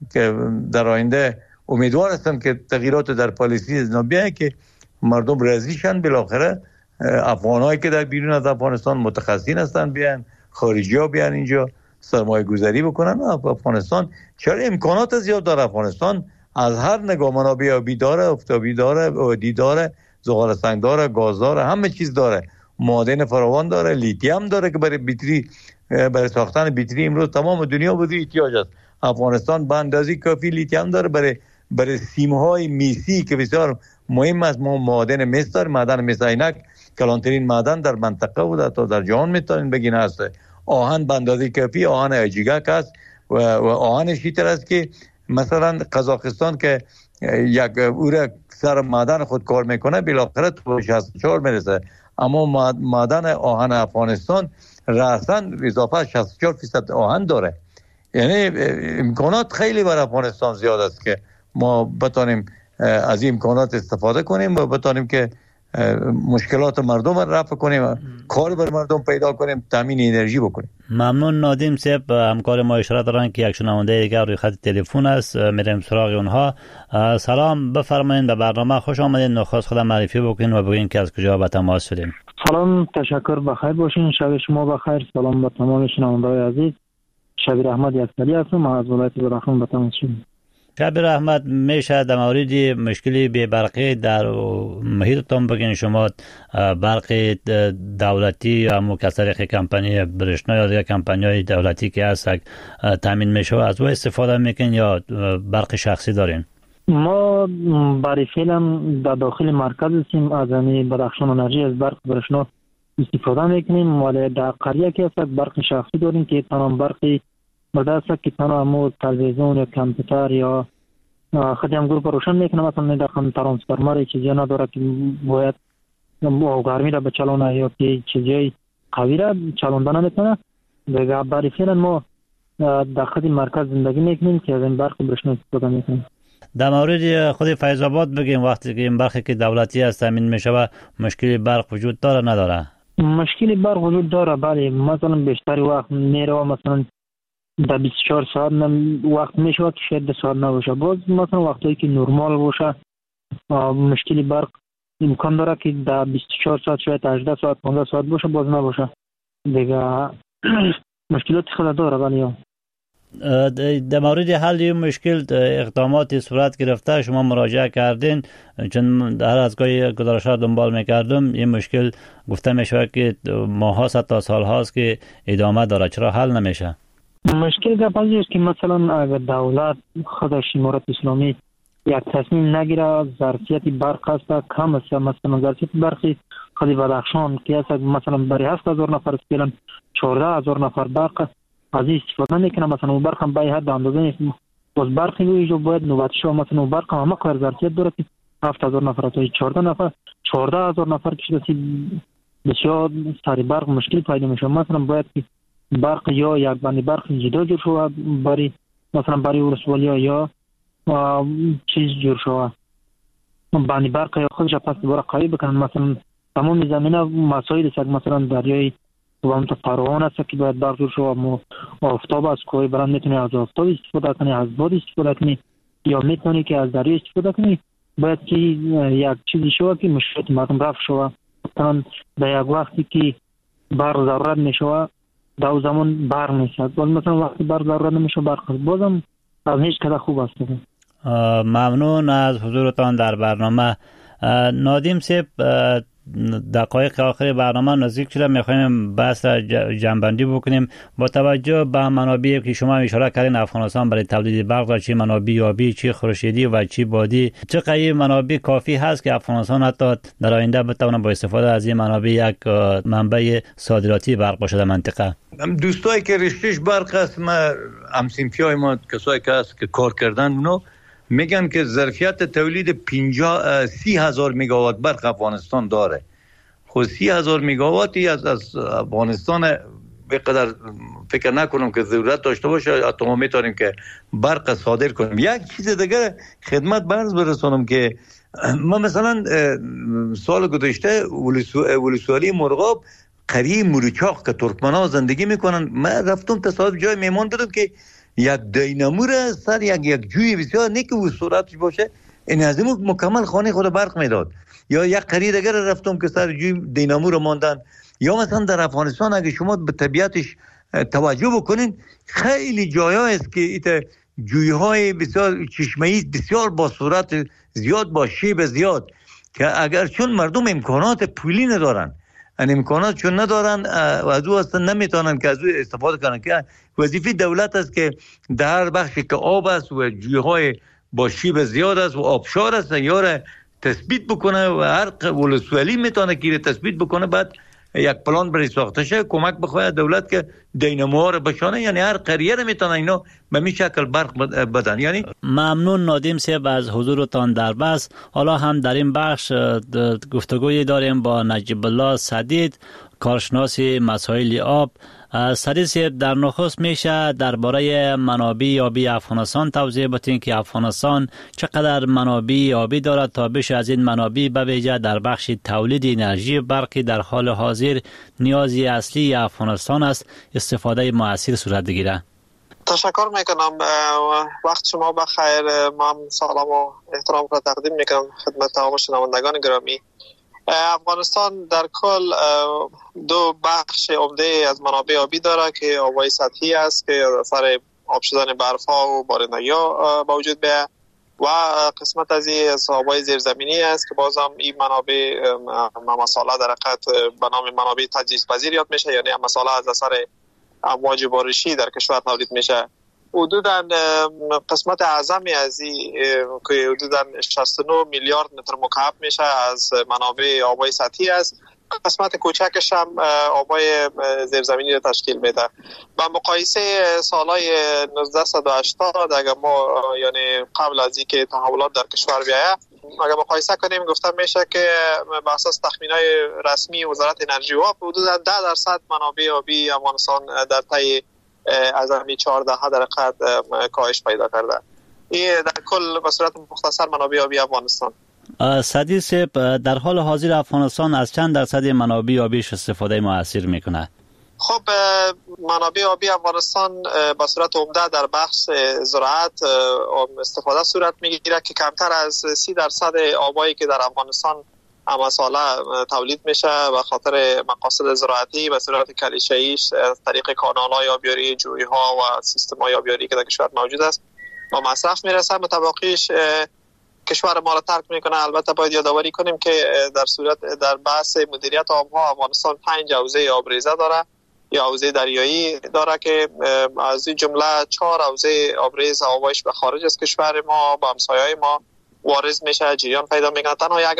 در آینده امیدوار هستم که تغییرات در پالیسی از بیاید که مردم راضی شن، بالاخره افغانایی که در بیرون از افغانستان متخصصین هستن بیان، خارجی ها بیان اینجا سرمایه گذاری بکنن. افغانستان چرا امکانات زیاد داره، افغانستان از هر نگاه منابع آبی داره، آفتابی داره، آدی داره، زغال سنگ داره، گاز داره، همه چیز داره، معادن فراوان داره، لیتیم داره که برای بطری، برای ساختن بطری امروز تمام دنیا بده احتیاج است. افغانستان به اندازه کافی لیتیم داره برای سیم‌های میسی که بسیار مهم است. ما معادن مس داریم، معدن مس عینک کلانترین معدن در منطقه و تا در جهان میتونین بگین هست. آهن به اندازه کافی، آهن اجیگاک است و آهنش اینطور است که مثلا قزاقستان که یک اوره سر معدن خود کار میکنه بالاخره تو 64 میرسه، اما معدن آهن افغانستان رأساً اضافه 64% آهن داره. یعنی امکانات خیلی بر افغانستان زیاد است که ما بتانیم از این امکانات استفاده کنیم و بتانیم که مشکلات مردم رو رفع کنیم، کار بر مردم پیدا کنیم، تامین انرژی بکنیم. ممنون نادیم صاحب. همکار ما اشاره دارن که یک شنونده دیگر روی خط تلفن است، میریم سراغ اونها. سلام، بفرمایید، به برنامه خوش آمدید. نخست خودم معرفی بکنید و بگین که از کجا به تماس شدیم. سلام، تشکر، بخیر باشین، شب شما بخیر. سلام به تمام شنونده‌های عزیز. شبیر احمد یکسری هستم از ولایت بدخشان به تماس شدیم. شبیر احمد، میشه در مورد مشکلی بی برقی در محیطتان بگین؟ شما برق دولتی یا مکثر کمپانی برشنا یا دیگر کمپانی‌های دولتی که هست تامین میشه از او استفاده میکنین یا برق شخصی دارین؟ ما برای فعلا در داخل مرکز هستیم، از بدخشان انرژی از برق برشنا استفاده میکنیم، ولی در قریه که هست برق شخصی داریم که تمام برقی بدست که تمام تلویزیون یا کامپیوتر یا خودی هم گروپ روشن میکنه، مثلا در خانه ترانسفورمر چیزی نداره که باید گرمی را بچلونه یا که چیزی قوی را چلونده نمیتونه. دیگه برای فعلا ما در خود مرکز زندگی میکنیم که از این برق برشنا استفاده میکنیم. در مورد خود فیض آباد بگیم، وقتی که این برقی که دولتی است تامین میشه و مشکلی برق وجود داره نداره؟ مشکلی برق وجود داره، بله. مثلا بیشتری وقت میره و مثلا در 24 ساعت وقت میشه که شاید 2 ساعت نباشه. باز مثلا وقتی که نرمال باشه مشکلی برق امکان داره که در 24 ساعت شاید 18 ساعت 15 ساعت باشه، باز نباشه دیگه. مشکلات خود داره. ولی در مورد حل این مشکل اقدامات صورت گرفته؟ شما مراجعه کردین؟ چون در از گاهی گزارش‌ها دنبال میکردم این مشکل گفته میشه که ماها تا سال هاست که ادامه داره، چرا حل نمیشه؟ مشکل در بعضی است که مثلا اگر دولت خودش امارت اسلامی یک تصمیم نگیره، ظرفیت برق است کم است، مثلا ظرفیت برقی خود بدخشان که است مثلا برای 7000 نفر فعلا 14000 نفر برق از این استفاده میکنه، مثلا اون برق هم به حد اندازه نیست. باز برق اینجا باید نوبت شو، مثلا اون برق هم کار ظرفیت داره که 7000 نفر تا 14000 نفر که بسیار سری برق مشکل پیدا میشه. مثلا باید که برق یا یک بند برق جدا جور شود برای مثلا برای ولسوالی یا چیز جور شود بند برق یا خودش پس دوباره قوی بکنن. مثلا تمام زمینه مسائل است، مثلا دریای و فراوان است که باید برق جور شود. آفتاب از کوه بلند میتونی از آفتاب استفاده کنی، از باد استفاده کنی یا میتونی که از دریا استفاده کنی. باید که یک چیزی شود که مشکلات مردم رفع شود. مثلا در یک وقتی که برق ضرورت میشود در زمان برق میشد، ولی مثلا وقتی برق ضرورت نمیشه برق بازم از هیچ کده خوب است. ممنون از حضورتان در برنامه. نادیم صاحب، دقایق آخر برنامه نزدیک شده، میخوایم بحث جنبندی بکنیم. با توجه به منابعی که شما اشاره کردین افغانستان برای تولید برق، چه منابع آبی، چه خورشیدی و چه بادی، چقدر منابع کافی هست که افغانستان حتی در آینده بتونه با استفاده از این منابع یک منبع صادراتی برق باشه در منطقه؟ دوستایی که رشتهش برق است، ما همسینفیای ما کسایی که هست که کار کردن اونو میگن که ظرفیت تولید 30,000 مگاوات برق افغانستان داره. خود 30,000 مگاواتی از افغانستان بقدر فکر نکنم که ضرورت داشته باشه تا ما میتونیم که برق صادر کنیم. یک چیز دیگه خدمت برز برسانم که ما مثلا سال گذشته ولسوالی مرغاب قریه موریچاق که ترکمن‌ها زندگی میکنن، ما رفتم تصادف جای میمان دیدم که یک دینامو را سر یک جوی بسیار نیک و صورتش باشه این از این مکمل خانه خود برق میداد. یا یک قریه دیگه رفتم که سر جوی دینامو رو ماندن. یا مثلا در افغانستان اگه شما به طبیعتش توجه بکنین خیلی جاها است که ایت جویهای بسیار چشمه‌ای بسیار با صورت زیاد با شیب زیاد که اگر چون مردم امکانات پولی ندارن، ان امکانات چون ندارن و از او هستن نمیتونن که از او استفاده کنن، که وظیفه دولت است که در هر بخشی که آب است و جویهای با شیب زیاد است و آبشار است یا تثبیت بکنه و هر ولسوالی میتونه که تثبیت بکنه، بعد یک پلان برای ساخته شه، کمک بخواد دولت که دیناموها رو بشانه، یعنی هر قریه رو میتونه اینا به می شکل برق بدن. یعنی ممنون نادیم صاحب از حضورتان در بحث. حالا هم در این بخش گفتگویی داریم با نجیب الله سدید، کارشناس مسائل آب. سدید صاحب، در نخست میشه درباره منابع آبی افغانستان توضیح بدین که افغانستان چقدر منابع آبی دارد تا بشه از این منابع به ویژه در بخش تولید انرژی برقی در حال حاضر نیازی اصلی افغانستان است استفاده مؤثر صورت بگیره. تشکر میکنم. وقت شما بخیر. من سلام و احترام را تقدیم میکنم خدمت تمام شنوندگان گرامی. افغانستان در کل دو بخش عمده از منابع آبی داره که آبهای سطحی است که اثر آب شدن برف‌ها و بارندگی‌ها با وجود بیاید و قسمت از این آبهای زیرزمینی است که بازم این منابع مساله در حقیقت به نام منابع تجدیدپذیر یاد میشه، یعنی مساله از اثر امواج بارشی در کشور تولید میشه. حدوداً قسمت اعظمی از این که حدوداً 69 میلیارد متر مکعب میشه از منابع آبهای سطحی است. قسمت کوچکش هم آبهای زیرزمینی را تشکیل میده. با مقایسه سالهای 1980 اگر ما یعنی قبل از اینکه تحولات در کشور بیاید اگر مقایسه کنیم گفته میشه که به اساس تخمینای رسمی وزارت انرژی و آب حدوداً 10% منابع آبی افغانستان در طی از همی 14 در حقیقت کاهش پیدا کرده. این در کل به صورت مختصر منابع آبی افغانستان. سدید صاحب، در حال حاضر افغانستان از چند درصد منابع آبیش استفاده مؤثر میکنه؟ خب منابع آبی افغانستان به صورت عمده در بخش زراعت استفاده صورت میگیره که کمتر از 30% آبایی که در افغانستان اما ساله تولید میشه به خاطر مقاصد زراعتی به صورت کلیشه‌ایش از طریق کانال‌های آبیاری، جوی‌ها و سیستم‌های آبیاری که در کشور موجود است با مصرف میرسه. متوقعش کشور ما را ترک میکنه. البته باید یادآوری کنیم که در بحث مدیریت آبها افغانستان 5 حوزه آبریزه داره یا حوزه دریایی داره که از این جمله 4 حوزه آبریز آبایش به خارج از کشور ما با همسایه‌های ما وارد میشه، جریان پیدا میکنه. تنها یک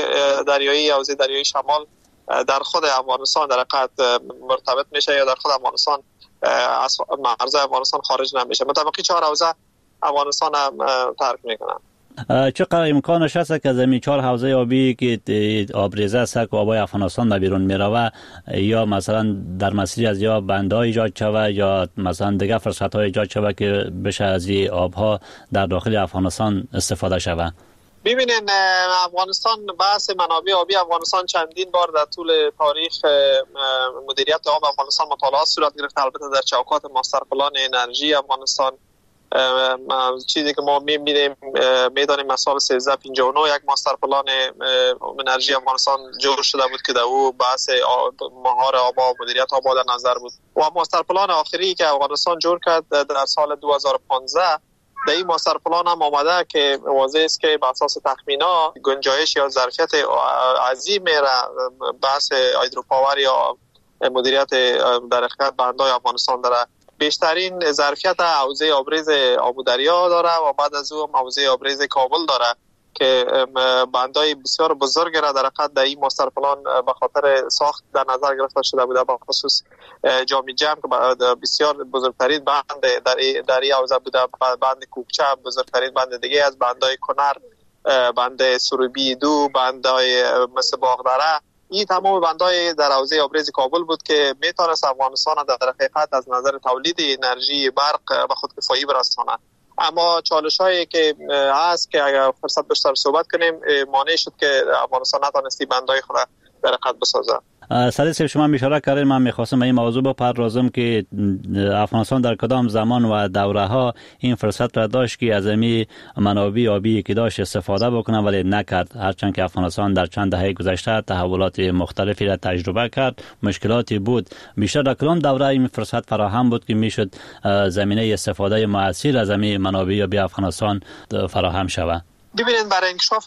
حوزه دریایی شمال در خود افغانستان در حقیقت مرتبط میشه یا در خود افغانستان از مرز افغانستان خارج نمیشه. مطابقی 4 حوزه افغانستان هم ترک میکنن. چقدر امکانش هست که از این 4 حوزه آبی که آبریزه است که آبای افغانستان به بیرون میره یا مثلا در مسیر از یا بندهای ایجاد شود یا مثلا دیگه فرصت‌های ایجاد شود که بشه از این آبها در داخل افغانستان استفاده شود؟ ببینین افغانستان بحث منابع آبی افغانستان چندین بار در طول تاریخ مدیریت آب افغانستان مطالعات صورت گرفته. البته در چوکات ماستر پلان انرژی افغانستان چیزی که ما میدانیم مسائل 1359 یک ماستر پلان انرژی افغانستان جور شده بود که در او بحث مهار آب و مدیریت آب در نظر بود و ماستر پلان آخری که افغانستان جور کرد در سال 2015 در این ماستر پلان هم آمده که واضح است که به اساس تخمینا گنجایش یا ظرفیت عظیم بحث هایدروپاور یا مدیریت در حقیقت بندهای افغانستان داره. بیشترین ظرفیت حوزه آبریز آمودریا داره و بعد از او حوزه آبریز کابل داره که بندهای بسیار بزرگ را در حقیقت در این ماستر پلان به خاطر ساخت در نظر گرفته شده بوده. به خصوص جامی جم که بسیار بزرگترین بند در این حوزه بوده، بند کوکچه بزرگترین بند دیگه از بندهای کنر، بند سروبی 2، بندهای مثل باغدره این تمام بندهای در حوزه آبریز کابل بود که میتونست افغانستان در حقیقت از نظر تولید انرژی برق به خودکفایی برسانه. اما چالش هایی که هست که اگر فرصت بیشتر صحبت کنیم مانع شد که افغانستان نتونستی بندهای خود در حقیقت بسازه. سعید صاحب شما اشاره کردید، من میخواستم به این موضوع بپردازم که افغانستان در کدام زمان و دوره ها این فرصت را داشت که از این منابع آبی که داشت استفاده بکنه ولی نکرد، هرچند که افغانستان در چند دهه گذشته تحولات مختلفی را تجربه کرد، مشکلاتی بود. بیشتر در کدام دوره این فرصت فراهم بود که میشد زمینه استفاده مؤثر از این منابع آبی افغانستان فراهم شود؟ ببینید برای انکشاف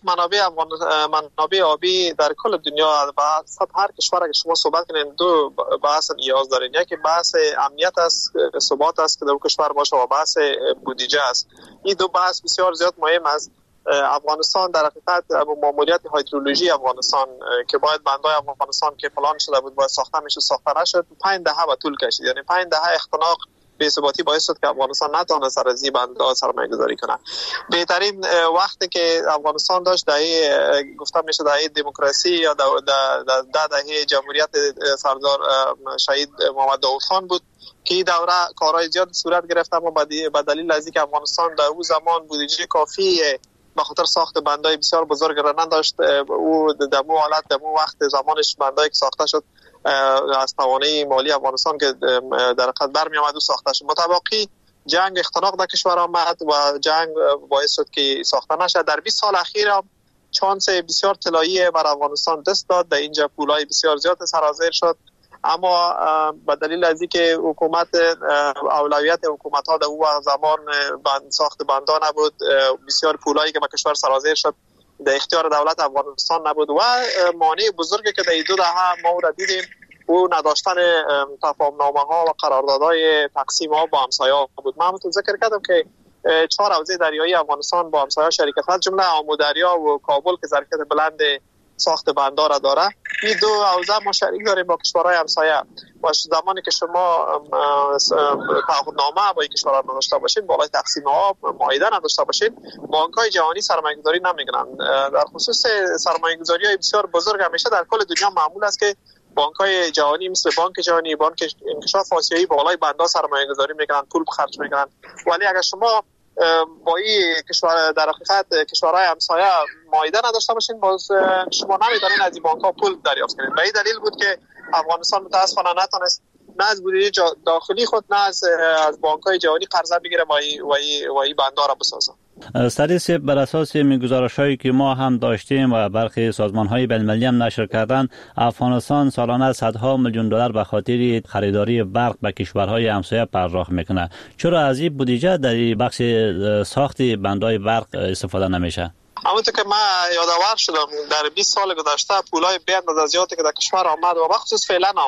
منابع آبی در کل دنیا هر کشور که شما صحبت کنید دو بحث نیاز دارین. یکی بحث امنیت است، ثبات است که در کشور باشه و بحث بودجه است. این دو بحث بسیار زیاد مهم است. افغانستان در حقیقت ماموریت هیدرولوژی افغانستان که باید بندهای افغانستان که پلان شده بود باید ساخته میشد ساخته نشد، 5 دهه به طول کشید. یعنی 5 دهه اختناق بی‌ثباتی باعث شد که افغانستان نتونه سر از این بندها سرمایه‌گذاری کنه. بهترین وقتی که افغانستان داشت گفتم میشه دهه دموکراسی یا دهه جمهوریت سردار شهید محمد داود خان بود که این دوره کارهای زیاد صورت گرفت، اما به دلیل از اینکه افغانستان در اون زمان بودجه کافی به خاطر ساخت بندهای بسیار بزرگ را نداشت، او دمو حالت دمو وقت زمانش بندهایی که ساخته شد از توانایی مالی افغانستان که در حقیقت برمی آمد و ساخته شد. متوقی جنگ اختناق در کشور آمد و جنگ باعث شد که ساخته نشد. در 20 سال اخیر چانس بسیار طلایی بر افغانستان دست داد، در اینجا پولای بسیار زیاد سرازیر شد، اما به دلیل از اینکه حکومت اولویت حکومت ها در اون زمان ساخت بندها نبود، بسیار پولایی که به کشور سرازیر شد در اختیار دولت افغانستان نبود و مانع بزرگی که در این 2 دهه ما را دیدیم او نداشتن تفاهم‌نامه ها و قراردادهای تقسیم ها با همسایه‌ها بود. من همونطور ذکر کردم که 4 حوزه دریایی افغانستان با همسایه‌ها شریکت از جمله آمودریا و کابل که ظرفیت بلند ساخت بندها را داره. این 2 حوزه ما شریک داریم با کشورهای همسایه. باشه زمانی که شما تعهدنامه با این کشورها نداشته باشین، بالای تقسیم ها معاهده نداشته باشین، بانک‌های جهانی سرمایه‌گذاری نمی‌کنن. در خصوص سرمایه‌گذاری‌های بسیار بزرگ همیشه در کل دنیا معمول است که بانک‌های جهانی مثل بانک جهانی، بانک انکشاف آسیایی بالای بندها سرمایه‌گذاری می‌کنن، پول خرج می‌کنن. ولی اگر شما با این کشور در حقیقت کشورهای همسایه معاهده نداشته باشین، باز شما نمیتونین از این بانک‌ها پول دریافت کنید. به این دلیل بود که افغانستان متأسفانه نتونست نه از بودجه داخلی خود نه از بانک‌های جهانی قرضه بگیره و این بندها را بسازه. سریع بر اساس گزارش‌هایی که ما هم داشتیم و برخی سازمان‌های بین‌المللی هم نشر کردن، افغانستان سالانه صدها میلیون دلار به خاطر خریداری برق به کشورهای همسایه پرداخت میکنه. چرا از این بودجه در بخش ساخت بندهای برق استفاده نمیشه؟ همونطور که من یادآور شدم در 20 سال گذشته پولای به اندازه زیادی که در کشور آمد و بخصوص فعلا هم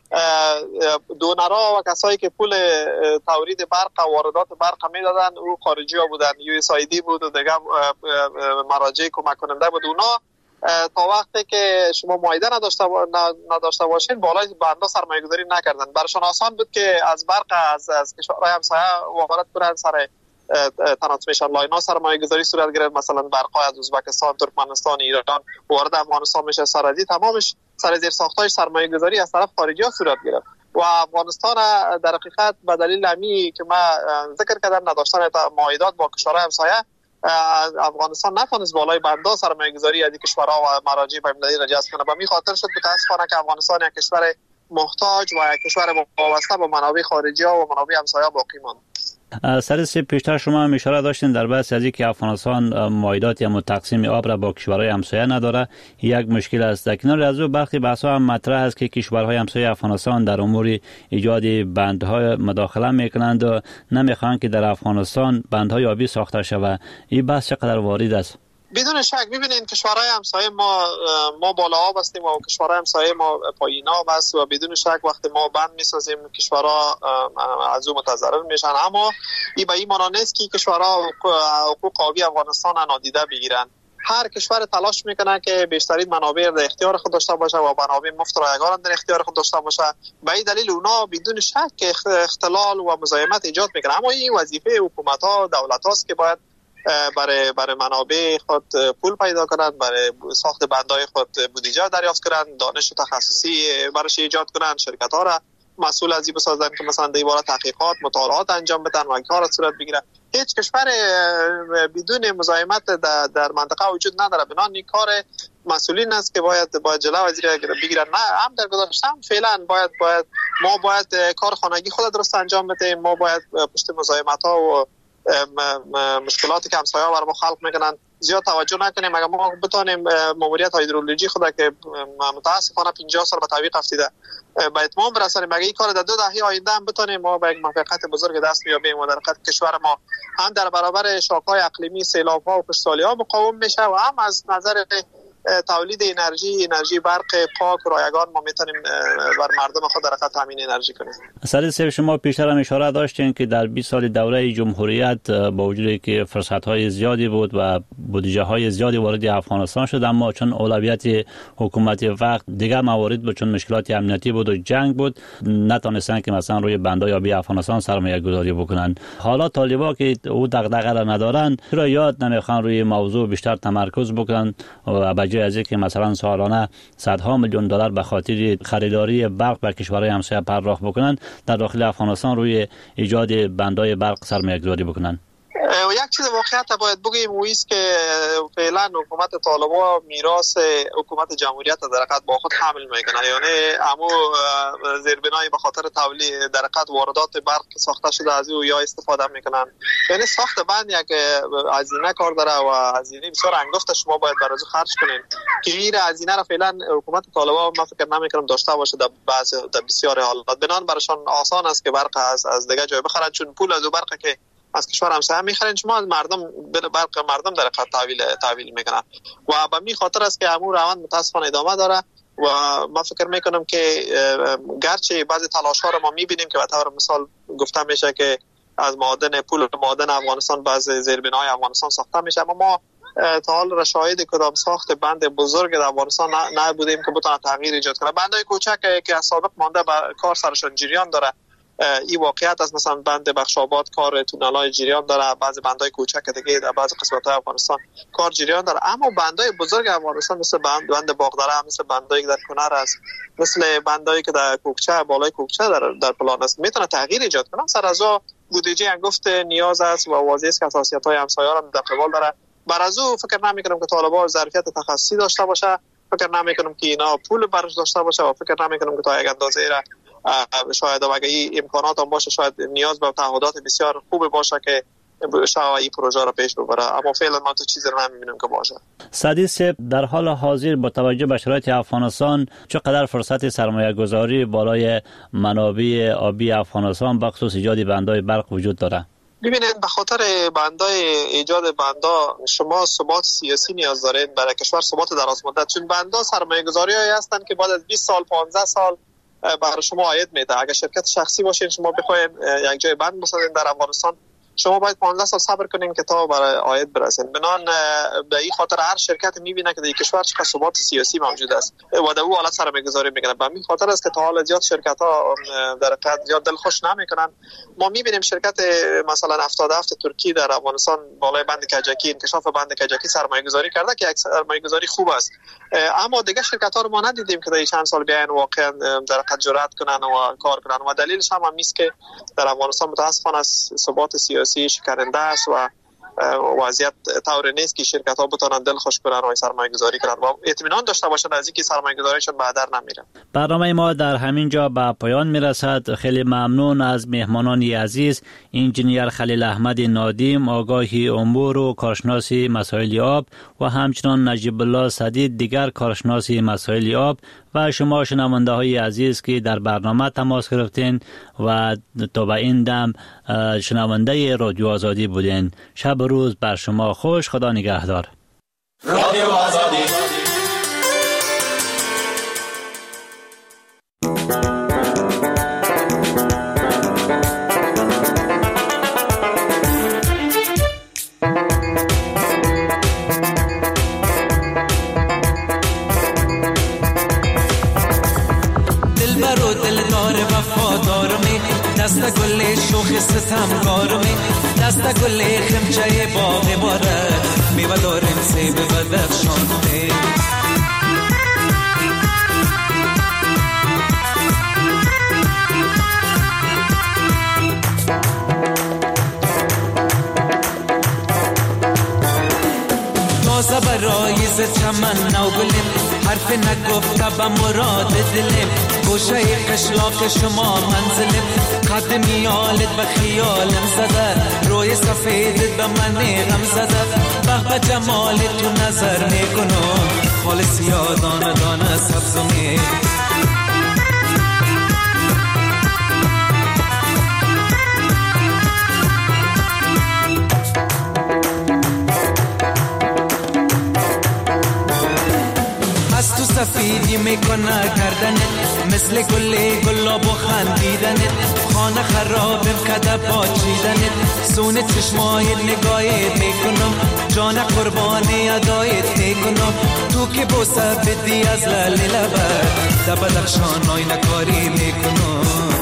دونرها و کسایی که پول تولید برق و واردات برق میدادن او خارجی ها بودن، USAID بود و دیگه مراجع کمک کننده بود. اونا تا وقتی که شما معاهده نداشته باشین بالای بندها سرمایه گذاری نکردن. برشان آسان بود که از برق از کشورهای همسایه وارد کنن، سر ترانسمیشن لاین ها سرمایه گذاری صورت گرفت. مثلا برقای از ازبکستان، ترکمنستان، ایران وارد افغانستان میشه، سرازی تمامش سر زیر ساختایش سرمایه گذاری از طرف خارجی ها صورت گرفت و افغانستان در حقیقت به دلیل امی که من ذکر کردم نداشتن معاهدات با کشورهای همسایه، افغانستان نتونست بالای بندها سرمایه گذاری از کشورها و مراجع بین‌المللی را جذب کنه. به همین خاطر شد متاسفانه که افغانستان یک کشور محتاج و یک کشور وابسته به منابع خارجی ها و منابع همسایه باقی ماند. سر پیشتر شما هم اشاره داشتین در بحث از اینکه افغانستان معاهدات یا تقسیم آب را با کشورهای همسایه نداره، یک مشکل است. در کنار از او برخی بحث‌ها هم مطرح است که کشورهای همسایه افغانستان در امور ایجاد بندهای مداخله میکنند و نمیخواهند که در افغانستان بندهای آبی ساخته شود. این بحث چقدر وارد است؟ بدون شک ببینید کشورهای همسایه ما بالا آب هستیم و کشورهای همسایه ما پایین آب است و بدون شک وقتی ما بند میسازیم کشورها از اون متضرر میشن. اما این به این معنی نیست که کشورها حقوق آبی افغانستان نادیده بگیرن. هر کشور تلاش میکنه که بیشترین منابع در اختیار خود داشته باشه و منابع مفت رایگان در اختیار خود داشته باشه. به این دلیل اونا بدون شک اختلال و مزاحمت ایجاد میکنه. اما این وظیفه حکومت ها دولت هاست که باید برای منابع خود پول پیدا کنند، برای ساخت بندهای خود بودجه دریافت کنند، دانش تخصصی برایش ایجاد کنند، شرکت ها را مسئول از این بسازن که مثلا در باره تحقیقات مطالعات انجام بدن و کار صورت بگیره. هیچ کشور بدون مزاحمت در منطقه وجود نداره. بنابراین این کار مسئولین است که باید جلو از بگیرن. نه هم در گذشته هم فعلا ما باید کار خانگی خود درست انجام بدیم. ما باید پشت مزاحمت ها و مشکلاتی که همسایه‌ها بر ما خلق میکنن زیاد توجه نکنیم. اگر ما بتونیم ماموریت هیدرولوژی خود که متاسفانه 50 سال به تعویق افتاده به اتمام برسانیم، اگر این کار در 2 دهه آینده هم بتونیم ما به یک موفقیت بزرگ دست بیابیم و در حقیقت کشور ما هم در برابر شاک‌های اقلیمی، سیلاب‌ها و خشکسالی‌ها مقاوم میشه و هم از نظر تولید انرژی برق پاک و رایگان ما میتونیم بر مردم خود در حقیقت تامین انرژی کنیم. سعید، شما پیشتر هم اشاره داشتین که در 20 سال دوره جمهوریت با وجودی که فرصت‌های زیادی بود و بودجه‌های زیادی وارد افغانستان شد، اما چون اولویت حکومت وقت دیگر موارد بود، چون مشکلات امنیتی بود و جنگ بود، نتونستن که مثلا روی بندهای آبی افغانستان سرمایه‌گذاری بکنن. حالا طالبان که او دغدغه را ندارن، چرا یاد نمیخوان روی موضوع بیشتر تمرکز بکنن و بجای از اینکه مثلا سالانه صدها میلیون دلار به خاطر خریداری برق به کشورهای همسایه پرداخت بکنن، در داخل افغانستان روی ایجاد بندهای برق سرمایه‌گذاری بکنن؟ و یک چیز واقعیت باید بگیم و است که فعلا حکومت طالبان میراث حکومت جمهوریت در حقیقت با خود حمل میکنه. یعنی همو زیربنای به خاطر تولید در حقیقت واردات برق که ساخته شده از او یا استفاده میکنن. یعنی ساخت بند یک هزینه کار داره و هزینه بسیار انگفت شما باید برای خرج کنین که این هزینه را فعلا حکومت طالبان ما فکر نمیکنم داشته باشه در بسیار حالات. بنان برایشان آسان است که برق از دیگه جای بخرن، چون پول از برق که از کشور همسایه میخرن شما از برق مردم در حقیقت تحویل میکنن و به می خاطر است که همون روند متاسفانه ادامه داره و ما فکر میکنم که گرچه بعضی تلاش ها رو ما میبینیم که به طور مثال گفته میشه که از پول معدن افغانستان بعضی زیربنای افغانستان ساخته میشه، اما ما تا حال شاهد کدام ساخت بند بزرگ در افغانستان نبودیم که بتونه تغییر ایجاد کنه. بندهای کوچک که از سابق مانده به کار سرشون جریان داره. این واقعیت است، مثلا بند بخشاباد کار تونل‌های جریان داره، بعضی بندهای کوچک دیگه در بعضی قسمت‌های افغانستان کار جریان داره، اما بندهای بزرگ افغانستان مثل بند باغداره، مثل بندایی که در کنر است، مثل بندایی که در کوکچه بالای کوکچه در پلان است، میتونه تغییر ایجاد کنه. سر از بودجه انگفت نیاز است و واضح است که حساسیت‌های همسایه‌ها را در قبال داره. بر از او فکر نمی‌کنم که طالبان ظرفیت تخصصی داشته باشه، فکر نمی‌کنم که اینا پول برش داشته باشه و فکر نمی‌کنم که تا یک اندازه را شاید اگر این امکانات هم باشه شاید نیاز به تعهدات بسیار خوب باشه که شاید این پروژه را پیش ببره، اما فعلا ما تو چیزی را نمی‌بینیم که باشه. سعید، در حال حاضر با توجه به شرایط افغانستان چقدر فرصت سرمایه گذاری بالای منابع آبی افغانستان بخصوص ایجاد بندهای برق وجود داره؟ ببینید، به خاطر بندای ایجاد بندا شما ثبات سیاسی نیاز دارید برای کشور، ثبات درازمدت، چون بندا سرمایه‌گذاری‌هایی هستند که بعد از 20 سال 15 سال برای شما عاید میده. اگر شرکت شخصی باشین شما بخواید یک جای بند بسازین در افغانستان، شما باید 15 سال صبر کنین که تا برای عاید برسین. بنان به این خاطر هر شرکت میبینه که در کشور چقدر ثبات سیاسی موجود است و در او حالت سرمایه‌گذاری میکنن. به این خاطر است که تا حالا زیاد شرکت‌ها در حقیقت زیاد دلخوش نمیکنن. ما میبینیم شرکت مثلا 77 ترکی در افغانستان بالای بند کجکی، انکشاف بند کجکی سرمایه‌گذاری کرده که یک سرمایه‌گذاری خوب است، اما دیگه شرکت‌ها رو ما ندیدیم که در چند سال بیاین واقعا در حقیقت جرأت کنن و کار کنن و دلیلش هم است که در افغانستان متأسفانه ثبات سیاسی شکننده است و وضعیت طور نیست که شرکت‌ها بتونن دلخوش کنن و سرمایه‌گذاری کنن و اطمینان داشته باشن از اینکه سرمایه‌گذاریشون به هدر نمیره. برنامه ما در همین جا به پایان میرسد. خیلی ممنون از مهمانان عزیز، انجینیر خلیل احمد نادیم، آگاهی امور و کارشناس مسائل آب و همچنان نجیب الله سدید، دیگر کارشناس مسائل آب، و شما شنونده های عزیز که در برنامه تماس گرفتین و تا به این دم شنونده رادیو آزادی بودین. شب و روز بر شما خوش. خدا نگهدار. رادیو آزادی. دست گل شوخ ستمگارمی، دست گل خم غنچه باغ باره میوه داریم سیب بدخشانه تازه برای ز چمن نو گلیم حرف نگفته به مراد دلیم گوشه قشلاق شما منزلیم قدمی آلت به خیالم زده روی سفیدت به من غم زده به جمال تو نظر میکنم خالص یادانه دانه سبزمی از تو سفیدی میکنه کردنت مثل گلاب و خندیدنت خانه خرابم کده پاچیدنت سون چشمای نگاهت میکنم جان قربانی ادایت میکنم تو که بوسه بدی از لال لبت در بدخشان آینه کاری میکنم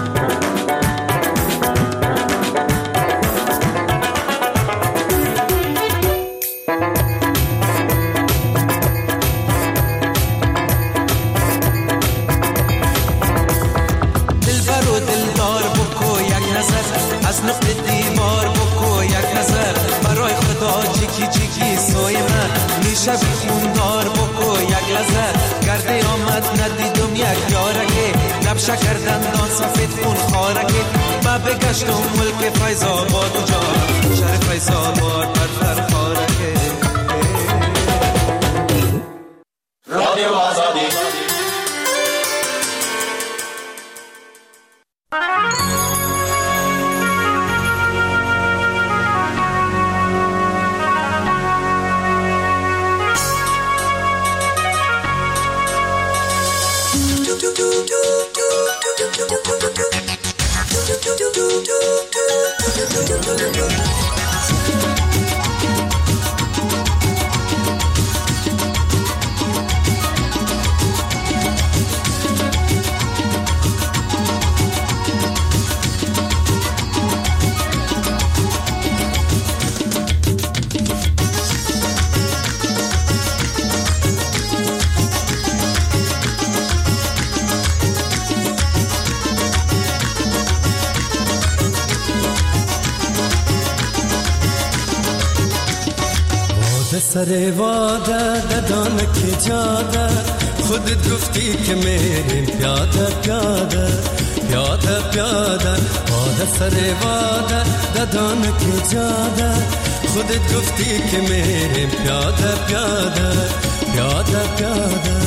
از نقط دیوار بکو یک نظر برای خدا چیکی چیکی سوی من میشه بیخوندار بکو یک لحظه گرده آمد ندیدم یک یارگه لبشه کردن دان سفید خون خارگه با بگشتم ملک فیضاباد جان شهر فیضاباد پر خارگه رادیو آزادی سر واده ددان کی جاده خود گفتی که میریم پیاده پیاده پیاده پیاده واده سر واده ددان کی جاده خودت گفتی که میریم پیاده پیاده پیاده پیاده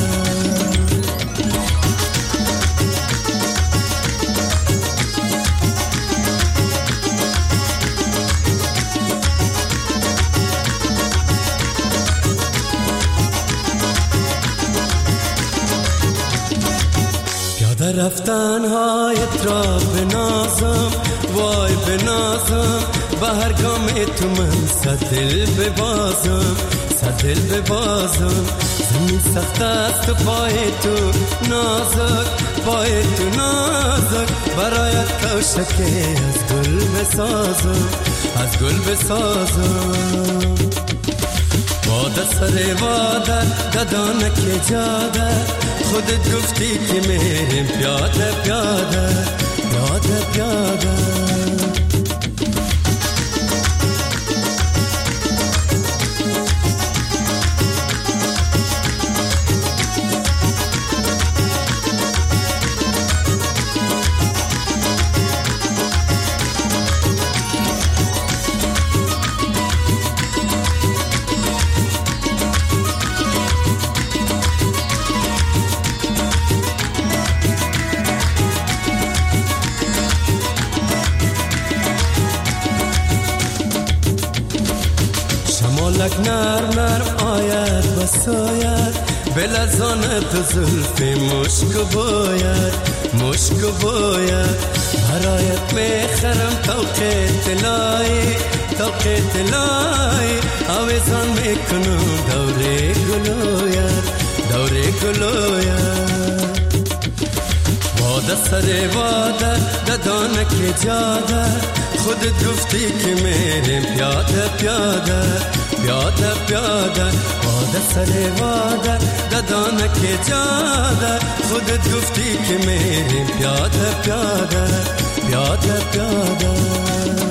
رفتن هایت را بنازم وای بنازم به هر گام تو من صدل ببازم صدل ببازم زمین سخت است و پای تو نازک پای تو نازک برایت کوشکی از گل بسازم از گل بسازم واده سر واده ددانه که جاده خودت گفتی که میریم پیاده پیاده پیاده پیاده نرم نرم آید بساید بلرزاند تو زلفی مشک باید مشک باید برایت میخرم توق طلایی توق طلایی آویزان میکنم دوره گلوید دوره گلوید واده سر واده ددانه که جاده خودت گفتی که میریم پیاده پیاده پیاده پیاده واده سر واده ددانه که جاده خودت گفتی که میریم پیاده پیاده پیاده پیاده